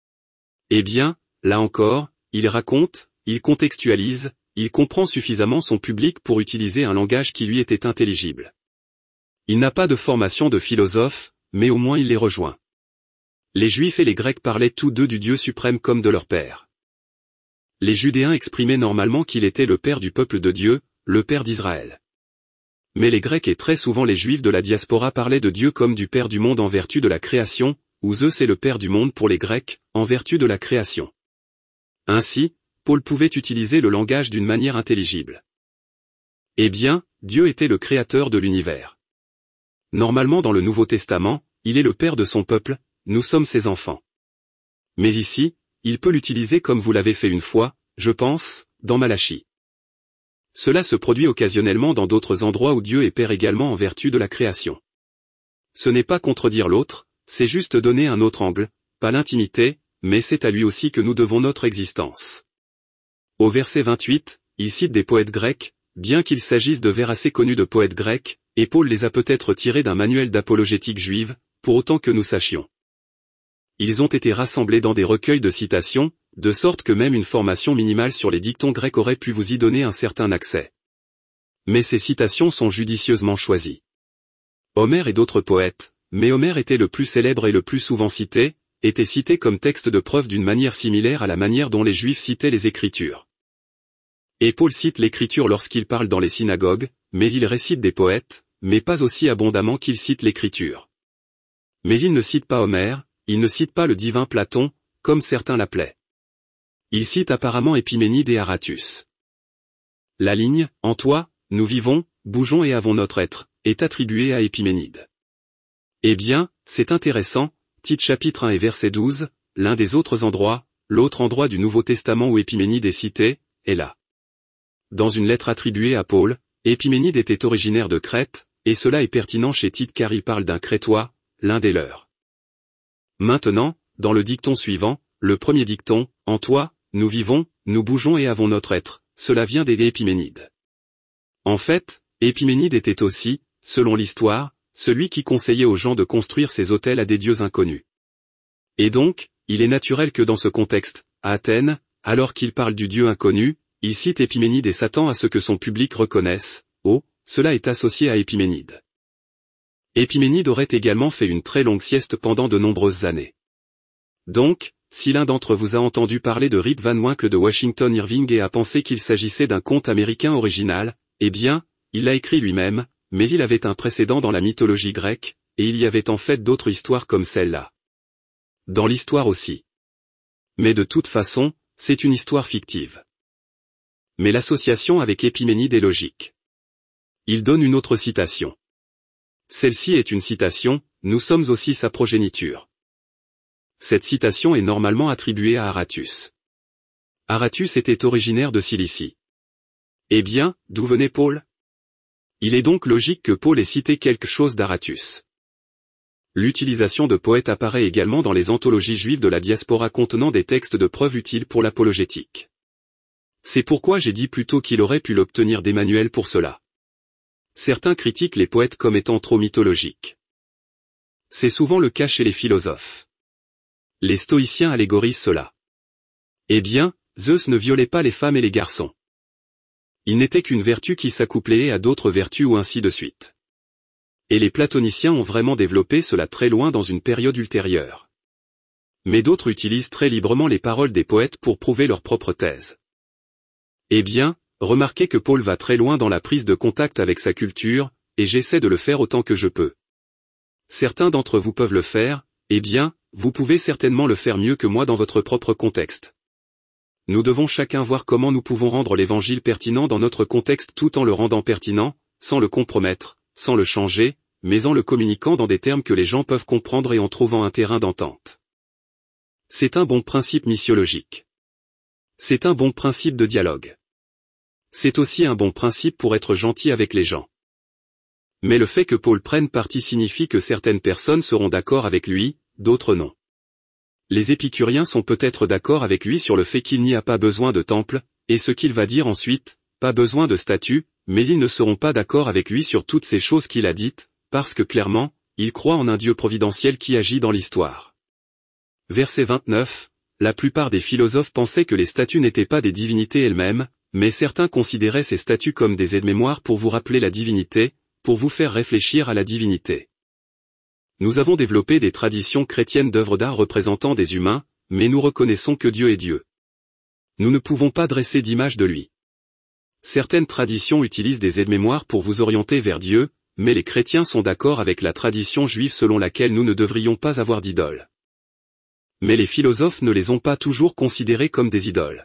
Eh bien, là encore, il raconte, il contextualise, il comprend suffisamment son public pour utiliser un langage qui lui était intelligible. Il n'a pas de formation de philosophe, mais au moins il les rejoint. Les Juifs et les Grecs parlaient tous deux du Dieu suprême comme de leur Père. Les Judéens exprimaient normalement qu'il était le Père du peuple de Dieu, le Père d'Israël. Mais les Grecs et très souvent les Juifs de la diaspora parlaient de Dieu comme du Père du monde en vertu de la création, ou Zeus est le Père du monde pour les Grecs, en vertu de la création. Ainsi, Paul pouvait utiliser le langage d'une manière intelligible. Eh bien, Dieu était le créateur de l'univers. Normalement dans le Nouveau Testament, il est le Père de son peuple, nous sommes ses enfants. Mais ici, il peut l'utiliser comme vous l'avez fait une fois, je pense, dans Malachie. Cela se produit occasionnellement dans d'autres endroits où Dieu est Père également en vertu de la création. Ce n'est pas contredire l'autre, c'est juste donner un autre angle, pas l'intimité, mais c'est à lui aussi que nous devons notre existence. Au verset vingt-huit, il cite des poètes grecs, bien qu'il s'agisse de vers assez connus de poètes grecs, et Paul les a peut-être tirés d'un manuel d'apologétique juive, pour autant que nous sachions. Ils ont été rassemblés dans des recueils de citations, de sorte que même une formation minimale sur les dictons grecs aurait pu vous y donner un certain accès. Mais ces citations sont judicieusement choisies. Homère et d'autres poètes, mais Homère était le plus célèbre et le plus souvent cité, était cité comme texte de preuve d'une manière similaire à la manière dont les Juifs citaient les Écritures. Et Paul cite l'Écriture lorsqu'il parle dans les synagogues, mais il récite des poètes, mais pas aussi abondamment qu'il cite l'Écriture. Mais il ne cite pas Homère, il ne cite pas le divin Platon, comme certains l'appelaient. Il cite apparemment Épiménide et Aratus. La ligne « En toi, nous vivons, bougeons et avons notre être » est attribuée à Épiménide. Eh bien, c'est intéressant, Tite chapitre un et verset douze, l'un des autres endroits, l'autre endroit du Nouveau Testament où Épiménide est cité, est là. Dans une lettre attribuée à Paul, Épiménide était originaire de Crète, et cela est pertinent chez Tite car il parle d'un Crétois, l'un des leurs. Maintenant, dans le dicton suivant, le premier dicton, « En toi, nous vivons, nous bougeons et avons notre être », cela vient des Épiménide. En fait, Épiménide était aussi, selon l'histoire, celui qui conseillait aux gens de construire ces autels à des dieux inconnus. Et donc, il est naturel que dans ce contexte, à Athènes, alors qu'il parle du dieu inconnu, il cite Épiménide et s'attend à ce que son public reconnaisse, « Oh, cela est associé à Épiménide ». Épiménide aurait également fait une très longue sieste pendant de nombreuses années. Donc, si l'un d'entre vous a entendu parler de Rip Van Winkle de Washington Irving et a pensé qu'il s'agissait d'un conte américain original, eh bien, il l'a écrit lui-même, mais il avait un précédent dans la mythologie grecque, et il y avait en fait d'autres histoires comme celle-là. Dans l'histoire aussi. Mais de toute façon, c'est une histoire fictive. Mais l'association avec Épiménide est logique. Il donne une autre citation. Celle-ci est une citation, « Nous sommes aussi sa progéniture ». Cette citation est normalement attribuée à Aratus. Aratus était originaire de Cilicie. Eh bien, d'où venait Paul ? Il est donc logique que Paul ait cité quelque chose d'Aratus. L'utilisation de poètes apparaît également dans les anthologies juives de la diaspora contenant des textes de preuve utiles pour l'apologétique. C'est pourquoi j'ai dit plus tôt qu'il aurait pu l'obtenir d'Emmanuel pour cela. Certains critiquent les poètes comme étant trop mythologiques. C'est souvent le cas chez les philosophes. Les stoïciens allégorisent cela. Eh bien, Zeus ne violait pas les femmes et les garçons. Il n'était qu'une vertu qui s'accouplait à d'autres vertus ou ainsi de suite. Et les platoniciens ont vraiment développé cela très loin dans une période ultérieure. Mais d'autres utilisent très librement les paroles des poètes pour prouver leur propre thèse. Eh bien, remarquez que Paul va très loin dans la prise de contact avec sa culture, et j'essaie de le faire autant que je peux. Certains d'entre vous peuvent le faire, eh bien, vous pouvez certainement le faire mieux que moi dans votre propre contexte. Nous devons chacun voir comment nous pouvons rendre l'évangile pertinent dans notre contexte tout en le rendant pertinent, sans le compromettre, sans le changer, mais en le communiquant dans des termes que les gens peuvent comprendre et en trouvant un terrain d'entente. C'est un bon principe missiologique. C'est un bon principe de dialogue. C'est aussi un bon principe pour être gentil avec les gens. Mais le fait que Paul prenne parti signifie que certaines personnes seront d'accord avec lui, d'autres non. Les épicuriens sont peut-être d'accord avec lui sur le fait qu'il n'y a pas besoin de temple, et ce qu'il va dire ensuite, pas besoin de statue, mais ils ne seront pas d'accord avec lui sur toutes ces choses qu'il a dites, parce que clairement, ils croient en un Dieu providentiel qui agit dans l'histoire. Verset vingt-neuf, la plupart des philosophes pensaient que les statues n'étaient pas des divinités elles-mêmes, mais certains considéraient ces statues comme des aides-mémoires pour vous rappeler la divinité, pour vous faire réfléchir à la divinité. Nous avons développé des traditions chrétiennes d'œuvres d'art représentant des humains, mais nous reconnaissons que Dieu est Dieu. Nous ne pouvons pas dresser d'image de lui. Certaines traditions utilisent des aides-mémoires pour vous orienter vers Dieu, mais les chrétiens sont d'accord avec la tradition juive selon laquelle nous ne devrions pas avoir d'idoles. Mais les philosophes ne les ont pas toujours considérés comme des idoles.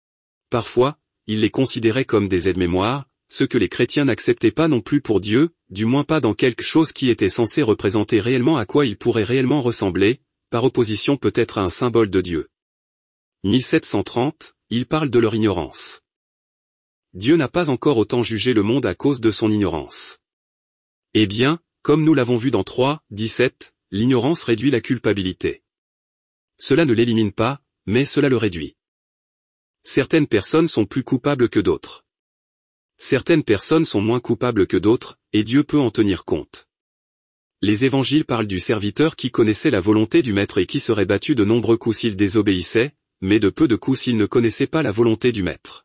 Parfois, ils les considéraient comme des aides-mémoires, ce que les chrétiens n'acceptaient pas non plus pour Dieu, du moins pas dans quelque chose qui était censé représenter réellement à quoi il pourrait réellement ressembler, par opposition peut-être à un symbole de Dieu. mille sept cent trente, ils parlent de leur ignorance. Dieu n'a pas encore autant jugé le monde à cause de son ignorance. Eh bien, comme nous l'avons vu dans trois, dix-sept, l'ignorance réduit la culpabilité. Cela ne l'élimine pas, mais cela le réduit. Certaines personnes sont plus coupables que d'autres. Certaines personnes sont moins coupables que d'autres, et Dieu peut en tenir compte. Les évangiles parlent du serviteur qui connaissait la volonté du maître et qui serait battu de nombreux coups s'il désobéissait, mais de peu de coups s'il ne connaissait pas la volonté du maître.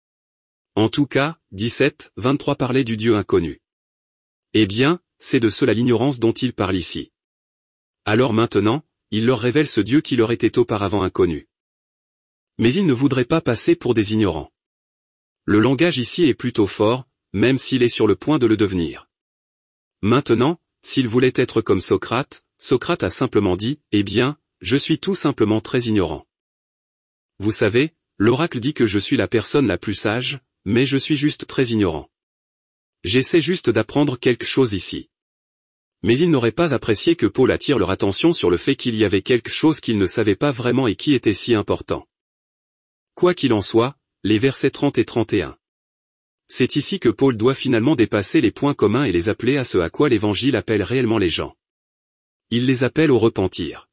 En tout cas, dix-sept, vingt-trois parlait du Dieu inconnu. Eh bien, c'est de cela l'ignorance dont il parle ici. Alors maintenant, il leur révèle ce Dieu qui leur était auparavant inconnu. Mais il ne voudrait pas passer pour des ignorants. Le langage ici est plutôt fort, même s'il est sur le point de le devenir. Maintenant, s'il voulait être comme Socrate, Socrate a simplement dit, eh bien, je suis tout simplement très ignorant. Vous savez, l'oracle dit que je suis la personne la plus sage, mais je suis juste très ignorant. J'essaie juste d'apprendre quelque chose ici. Mais ils n'auraient pas apprécié que Paul attire leur attention sur le fait qu'il y avait quelque chose qu'ils ne savaient pas vraiment et qui était si important. Quoi qu'il en soit, les versets trente et trente et un. C'est ici que Paul doit finalement dépasser les points communs et les appeler à ce à quoi l'Évangile appelle réellement les gens. Il les appelle au repentir.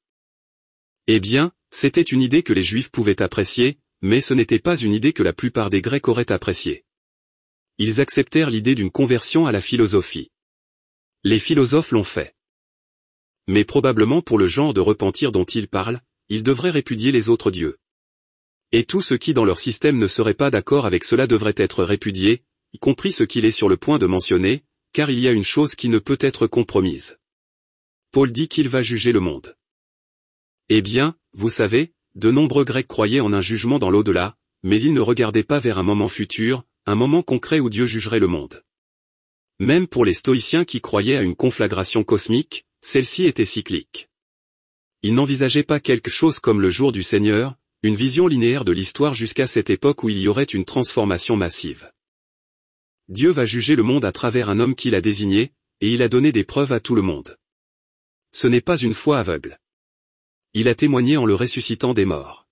Eh bien, c'était une idée que les Juifs pouvaient apprécier, mais ce n'était pas une idée que la plupart des Grecs auraient appréciée. Ils acceptèrent l'idée d'une conversion à la philosophie. Les philosophes l'ont fait. Mais probablement pour le genre de repentir dont ils parlent, ils devraient répudier les autres dieux. Et tout ce qui dans leur système ne serait pas d'accord avec cela devrait être répudié, y compris ce qu'il est sur le point de mentionner, car il y a une chose qui ne peut être compromise. Paul dit qu'il va juger le monde. Eh bien, vous savez, de nombreux Grecs croyaient en un jugement dans l'au-delà, mais ils ne regardaient pas vers un moment futur, un moment concret où Dieu jugerait le monde. Même pour les stoïciens qui croyaient à une conflagration cosmique, celle-ci était cyclique. Ils n'envisageaient pas quelque chose comme le jour du Seigneur, une vision linéaire de l'histoire jusqu'à cette époque où il y aurait une transformation massive. Dieu va juger le monde à travers un homme qu'il a désigné, et il a donné des preuves à tout le monde. Ce n'est pas une foi aveugle. Il a témoigné en le ressuscitant des morts.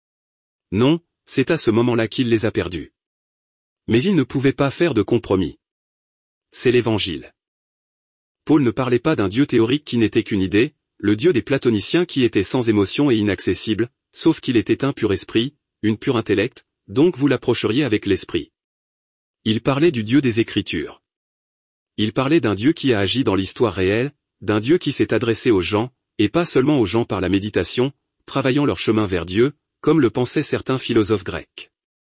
Non, c'est à ce moment-là qu'il les a perdus. Mais il ne pouvait pas faire de compromis. C'est l'Évangile. Paul ne parlait pas d'un Dieu théorique qui n'était qu'une idée, le Dieu des platoniciens qui était sans émotion et inaccessible, sauf qu'il était un pur esprit, une pure intellect, donc vous l'approcheriez avec l'esprit. Il parlait du Dieu des Écritures. Il parlait d'un Dieu qui a agi dans l'histoire réelle, d'un Dieu qui s'est adressé aux gens, et pas seulement aux gens par la méditation, travaillant leur chemin vers Dieu, comme le pensaient certains philosophes grecs.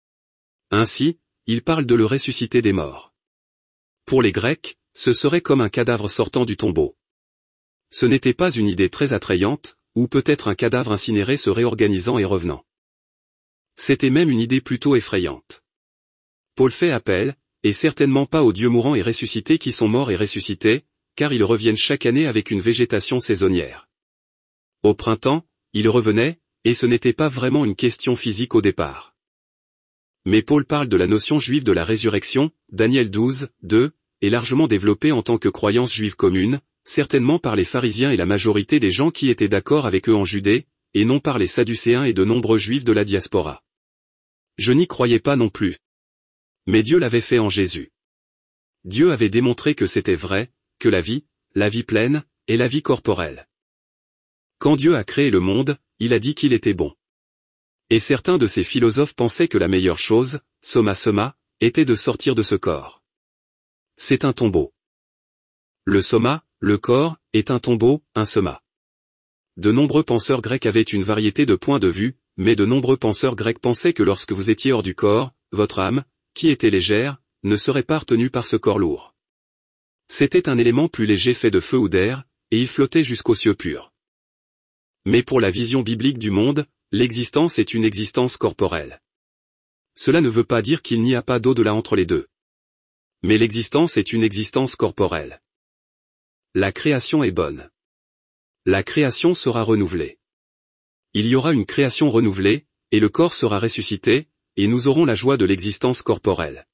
Ainsi, il parle de le ressusciter des morts. Pour les Grecs, ce serait comme un cadavre sortant du tombeau. Ce n'était pas une idée très attrayante, ou peut-être un cadavre incinéré se réorganisant et revenant. C'était même une idée plutôt effrayante. Paul fait appel, et certainement pas aux dieux mourants et ressuscités qui sont morts et ressuscités, car ils reviennent chaque année avec une végétation saisonnière. Au printemps, ils revenaient, et ce n'était pas vraiment une question physique au départ. Mais Paul parle de la notion juive de la résurrection, Daniel douze, deux, est largement développée en tant que croyance juive commune, certainement par les pharisiens et la majorité des gens qui étaient d'accord avec eux en Judée, et non par les sadducéens et de nombreux juifs de la diaspora. Je n'y croyais pas non plus. Mais Dieu l'avait fait en Jésus. Dieu avait démontré que c'était vrai, que la vie, la vie pleine, est la vie corporelle. Quand Dieu a créé le monde, il a dit qu'il était bon. Et certains de ces philosophes pensaient que la meilleure chose, soma soma, était de sortir de ce corps. C'est un tombeau. Le soma, le corps, est un tombeau, un soma. De nombreux penseurs grecs avaient une variété de points de vue, mais de nombreux penseurs grecs pensaient que lorsque vous étiez hors du corps, votre âme, qui était légère, ne serait pas retenue par ce corps lourd. C'était un élément plus léger fait de feu ou d'air, et il flottait jusqu'aux cieux purs. Mais pour la vision biblique du monde, l'existence est une existence corporelle. Cela ne veut pas dire qu'il n'y a pas d'au-delà entre les deux. Mais l'existence est une existence corporelle. La création est bonne. La création sera renouvelée. Il y aura une création renouvelée, et le corps sera ressuscité, et nous aurons la joie de l'existence corporelle.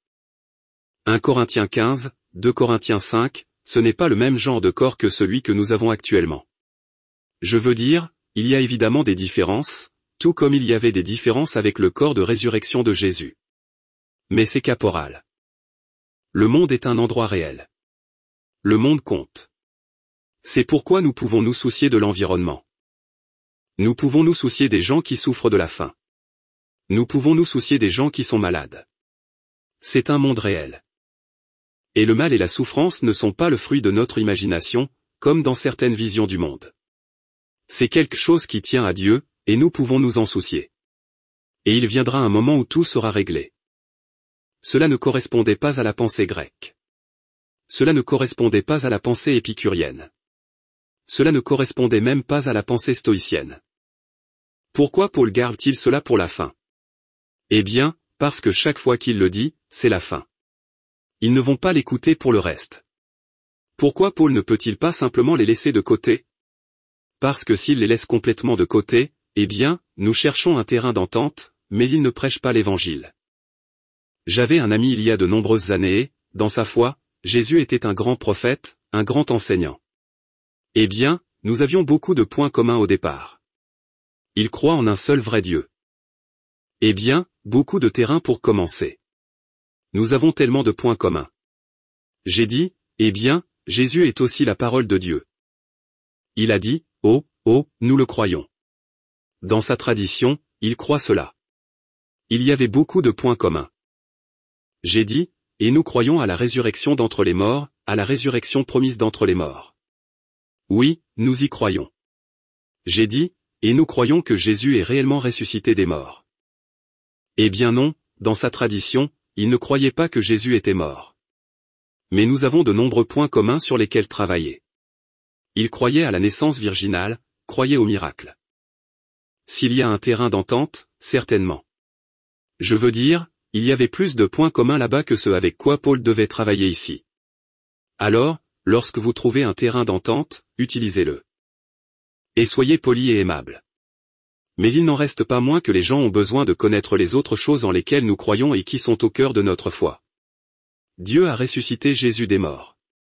un Corinthiens quinze, deux Corinthiens cinq, ce n'est pas le même genre de corps que celui que nous avons actuellement. Je veux dire, il y a évidemment des différences, tout comme il y avait des différences avec le corps de résurrection de Jésus. Mais c'est caporal. Le monde est un endroit réel. Le monde compte. C'est pourquoi nous pouvons nous soucier de l'environnement. Nous pouvons nous soucier des gens qui souffrent de la faim. Nous pouvons nous soucier des gens qui sont malades. C'est un monde réel. Et le mal et la souffrance ne sont pas le fruit de notre imagination, comme dans certaines visions du monde. C'est quelque chose qui tient à Dieu, et nous pouvons nous en soucier. Et il viendra un moment où tout sera réglé. Cela ne correspondait pas à la pensée grecque. Cela ne correspondait pas à la pensée épicurienne. Cela ne correspondait même pas à la pensée stoïcienne. Pourquoi Paul garde-t-il cela pour la fin? Eh bien, parce que chaque fois qu'il le dit, c'est la fin. Ils ne vont pas l'écouter pour le reste. Pourquoi Paul ne peut-il pas simplement les laisser de côté? Parce que s'il les laisse complètement de côté, eh bien, nous cherchons un terrain d'entente, mais il ne prêche pas l'évangile. J'avais un ami il y a de nombreuses années et, dans sa foi, Jésus était un grand prophète, un grand enseignant. Eh bien, nous avions beaucoup de points communs au départ. Il croit en un seul vrai Dieu. Eh bien, beaucoup de terrain pour commencer. Nous avons tellement de points communs. J'ai dit, eh bien, Jésus est aussi la parole de Dieu. Il a dit, oh, oh, nous le croyons. Dans sa tradition, il croit cela. Il y avait beaucoup de points communs. J'ai dit, et nous croyons à la résurrection d'entre les morts, à la résurrection promise d'entre les morts. Oui, nous y croyons. J'ai dit, et nous croyons que Jésus est réellement ressuscité des morts. Eh bien non, dans sa tradition, il ne croyait pas que Jésus était mort. Mais nous avons de nombreux points communs sur lesquels travailler. Il croyait à la naissance virginale, croyait au miracle. S'il y a un terrain d'entente, certainement. Je veux dire, il y avait plus de points communs là-bas que ceux avec quoi Paul devait travailler ici. Alors, lorsque vous trouvez un terrain d'entente, utilisez-le. Et soyez polis et aimables. Mais il n'en reste pas moins que les gens ont besoin de connaître les autres choses en lesquelles nous croyons et qui sont au cœur de notre foi. Dieu a ressuscité Jésus des morts.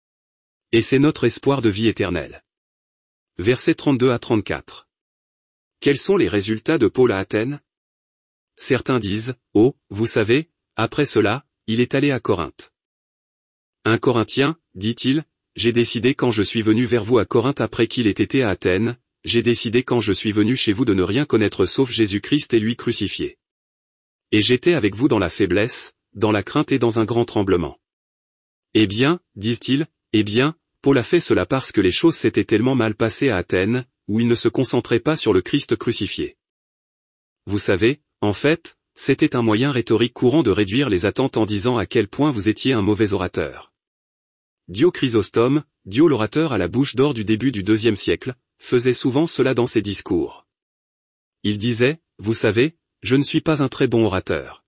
Et c'est notre espoir de vie éternelle. Versets trente-deux à trente-quatre. Quels sont les résultats de Paul à Athènes? Certains disent, oh, vous savez, après cela, il est allé à Corinthe. un Corinthiens, dit-il, j'ai décidé quand je suis venu vers vous à Corinthe après qu'il ait été à Athènes, j'ai décidé quand je suis venu chez vous de ne rien connaître sauf Jésus-Christ et lui crucifié. Et j'étais avec vous dans la faiblesse, dans la crainte et dans un grand tremblement. Eh bien, disent-ils, eh bien, Paul a fait cela parce que les choses s'étaient tellement mal passées à Athènes, où il ne se concentrait pas sur le Christ crucifié. Vous savez, en fait, c'était un moyen rhétorique courant de réduire les attentes en disant à quel point vous étiez un mauvais orateur. Dio Chrysostome, Dio l'orateur à la bouche d'or du début du deuxième siècle, faisait souvent cela dans ses discours. Il disait, vous savez, je ne suis pas un très bon orateur.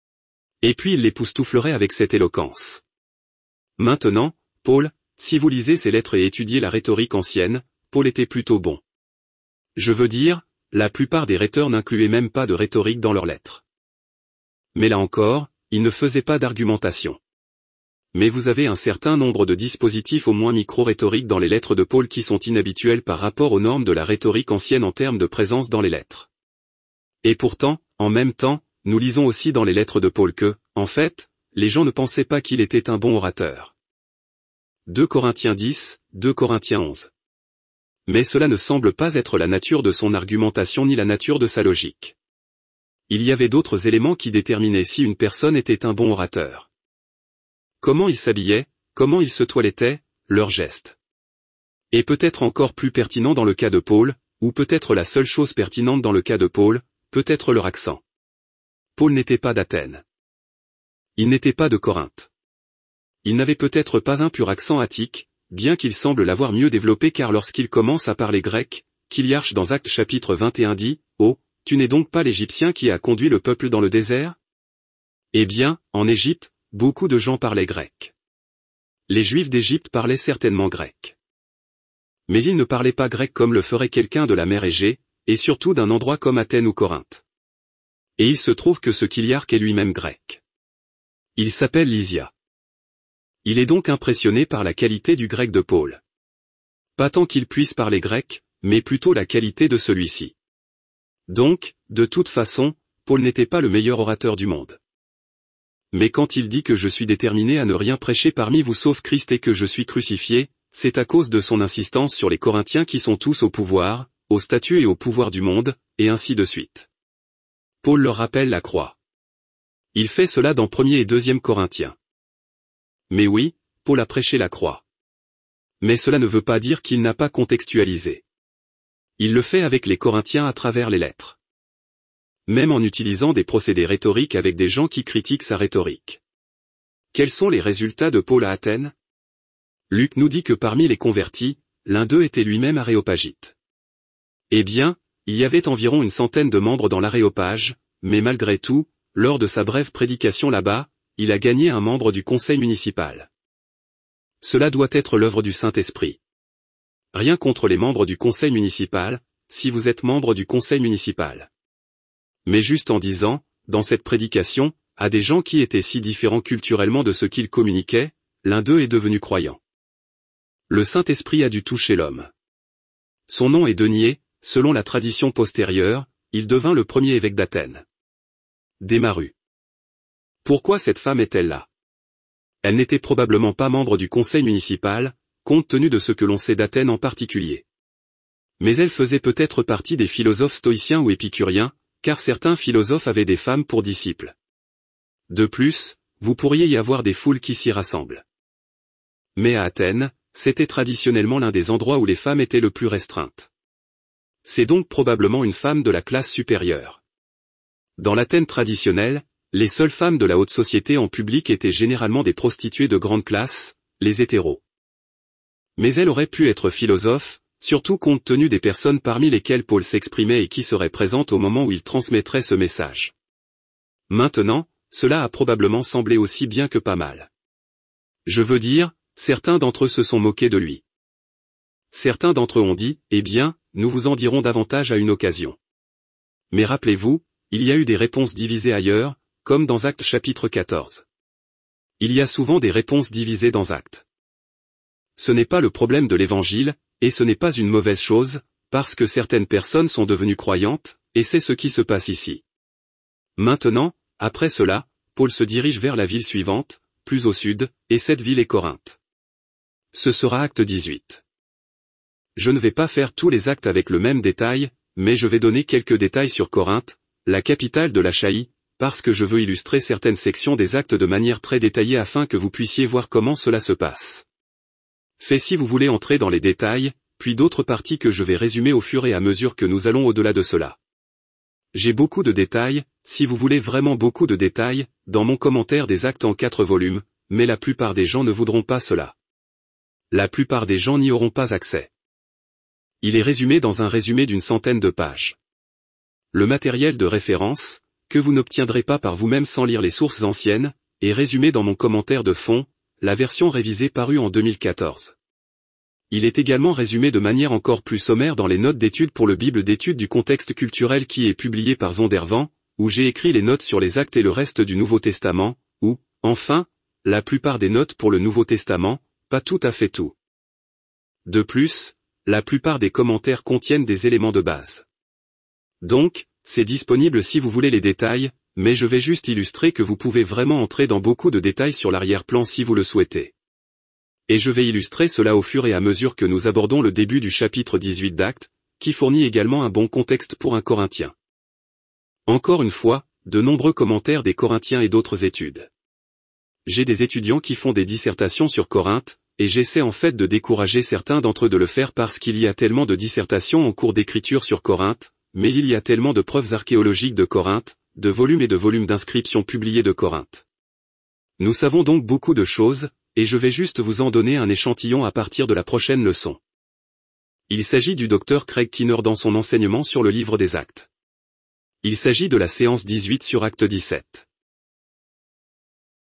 Et puis il l'époustouflerait avec cette éloquence. Maintenant, Paul, si vous lisez ses lettres et étudiez la rhétorique ancienne, Paul était plutôt bon. Je veux dire, la plupart des rhéteurs n'incluaient même pas de rhétorique dans leurs lettres. Mais là encore, ils ne faisaient pas d'argumentation. Mais vous avez un certain nombre de dispositifs au moins micro-rhétoriques dans les lettres de Paul qui sont inhabituels par rapport aux normes de la rhétorique ancienne en termes de présence dans les lettres. Et pourtant, en même temps, nous lisons aussi dans les lettres de Paul que, en fait, les gens ne pensaient pas qu'il était un bon orateur. deux Corinthiens dix, deux Corinthiens onze. Mais cela ne semble pas être la nature de son argumentation ni la nature de sa logique. Il y avait d'autres éléments qui déterminaient si une personne était un bon orateur. Comment il s'habillait, comment il se toilettait, leurs gestes. Et peut-être encore plus pertinent dans le cas de Paul, ou peut-être la seule chose pertinente dans le cas de Paul, peut-être leur accent. Paul n'était pas d'Athènes. Il n'était pas de Corinthe. Il n'avait peut-être pas un pur accent attique, bien qu'il semble l'avoir mieux développé car lorsqu'il commence à parler grec, Kiliarche dans Actes chapitre vingt et un dit, « Oh, tu n'es donc pas l'Égyptien qui a conduit le peuple dans le désert ?» Eh bien, en Égypte, beaucoup de gens parlaient grec. Les Juifs d'Égypte parlaient certainement grec. Mais ils ne parlaient pas grec comme le ferait quelqu'un de la mer Égée, et surtout d'un endroit comme Athènes ou Corinthe. Et il se trouve que ce Kiliarque est lui-même grec. Il s'appelle Lysia. Il est donc impressionné par la qualité du grec de Paul. Pas tant qu'il puisse parler grec, mais plutôt la qualité de celui-ci. Donc, de toute façon, Paul n'était pas le meilleur orateur du monde. Mais quand il dit que je suis déterminé à ne rien prêcher parmi vous sauf Christ et que je suis crucifié, c'est à cause de son insistance sur les Corinthiens qui sont tous au pouvoir, au statut et au pouvoir du monde, et ainsi de suite. Paul leur rappelle la croix. Il fait cela dans premier et deuxième Corinthiens. Mais oui, Paul a prêché la croix. Mais cela ne veut pas dire qu'il n'a pas contextualisé. Il le fait avec les Corinthiens à travers les lettres. Même en utilisant des procédés rhétoriques avec des gens qui critiquent sa rhétorique. Quels sont les résultats de Paul à Athènes? Luc nous dit que parmi les convertis, l'un d'eux était lui-même aréopagite. Eh bien, il y avait environ une centaine de membres dans l'aréopage, mais malgré tout, lors de sa brève prédication là-bas, il a gagné un membre du conseil municipal. Cela doit être l'œuvre du Saint-Esprit. Rien contre les membres du conseil municipal, si vous êtes membre du conseil municipal. Mais juste en disant, dans cette prédication, à des gens qui étaient si différents culturellement de ce qu'ils communiquaient, l'un d'eux est devenu croyant. Le Saint-Esprit a dû toucher l'homme. Son nom est Denier, selon la tradition postérieure, il devint le premier évêque d'Athènes. Démaru. Pourquoi cette femme est-elle là? Elle n'était probablement pas membre du conseil municipal, compte tenu de ce que l'on sait d'Athènes en particulier. Mais elle faisait peut-être partie des philosophes stoïciens ou épicuriens, car certains philosophes avaient des femmes pour disciples. De plus, vous pourriez y avoir des foules qui s'y rassemblent. Mais à Athènes, c'était traditionnellement l'un des endroits où les femmes étaient le plus restreintes. C'est donc probablement une femme de la classe supérieure. Dans l'Athènes traditionnelle, les seules femmes de la haute société en public étaient généralement des prostituées de grande classe, les hétéros. Mais elle aurait pu être philosophe, surtout compte tenu des personnes parmi lesquelles Paul s'exprimait et qui seraient présentes au moment où il transmettrait ce message. Maintenant, cela a probablement semblé aussi bien que pas mal. Je veux dire, certains d'entre eux se sont moqués de lui. Certains d'entre eux ont dit, eh bien, nous vous en dirons davantage à une occasion. Mais rappelez-vous, il y a eu des réponses divisées ailleurs, comme dans Actes chapitre quatorze. Il y a souvent des réponses divisées dans Actes. Ce n'est pas le problème de l'Évangile, et ce n'est pas une mauvaise chose, parce que certaines personnes sont devenues croyantes, et c'est ce qui se passe ici. Maintenant, après cela, Paul se dirige vers la ville suivante, plus au sud, et cette ville est Corinthe. Ce sera acte dix-huit. Je ne vais pas faire tous les actes avec le même détail, mais je vais donner quelques détails sur Corinthe, la capitale de l'Achaïe, parce que je veux illustrer certaines sections des actes de manière très détaillée afin que vous puissiez voir comment cela se passe. Fait si vous voulez entrer dans les détails, puis d'autres parties que je vais résumer au fur et à mesure que nous allons au-delà de cela. J'ai beaucoup de détails, si vous voulez vraiment beaucoup de détails, dans mon commentaire des actes en quatre volumes, mais la plupart des gens ne voudront pas cela. La plupart des gens n'y auront pas accès. Il est résumé dans un résumé d'une centaine de pages. Le matériel de référence, que vous n'obtiendrez pas par vous-même sans lire les sources anciennes, est résumé dans mon commentaire de fond, la version révisée parue en deux mille quatorze. Il est également résumé de manière encore plus sommaire dans les notes d'études pour le Bible d'études du contexte culturel qui est publié par Zondervan, où j'ai écrit les notes sur les actes et le reste du Nouveau Testament, ou, enfin, la plupart des notes pour le Nouveau Testament, pas tout à fait tout. De plus, la plupart des commentaires contiennent des éléments de base. Donc, c'est disponible si vous voulez les détails, mais je vais juste illustrer que vous pouvez vraiment entrer dans beaucoup de détails sur l'arrière-plan si vous le souhaitez. Et je vais illustrer cela au fur et à mesure que nous abordons le début du chapitre dix-huit d'Actes, qui fournit également un bon contexte pour un Corinthien. Encore une fois, de nombreux commentaires des Corinthiens et d'autres études. J'ai des étudiants qui font des dissertations sur Corinthe, et j'essaie en fait de décourager certains d'entre eux de le faire parce qu'il y a tellement de dissertations en cours d'écriture sur Corinthe, mais il y a tellement de preuves archéologiques de Corinthe, de volumes et de volumes d'inscriptions publiées de Corinthe. Nous savons donc beaucoup de choses, et je vais juste vous en donner un échantillon à partir de la prochaine leçon. Il s'agit du docteur Craig Keener dans son enseignement sur le livre des Actes. Il s'agit de la séance dix-huit sur Acte dix-sept.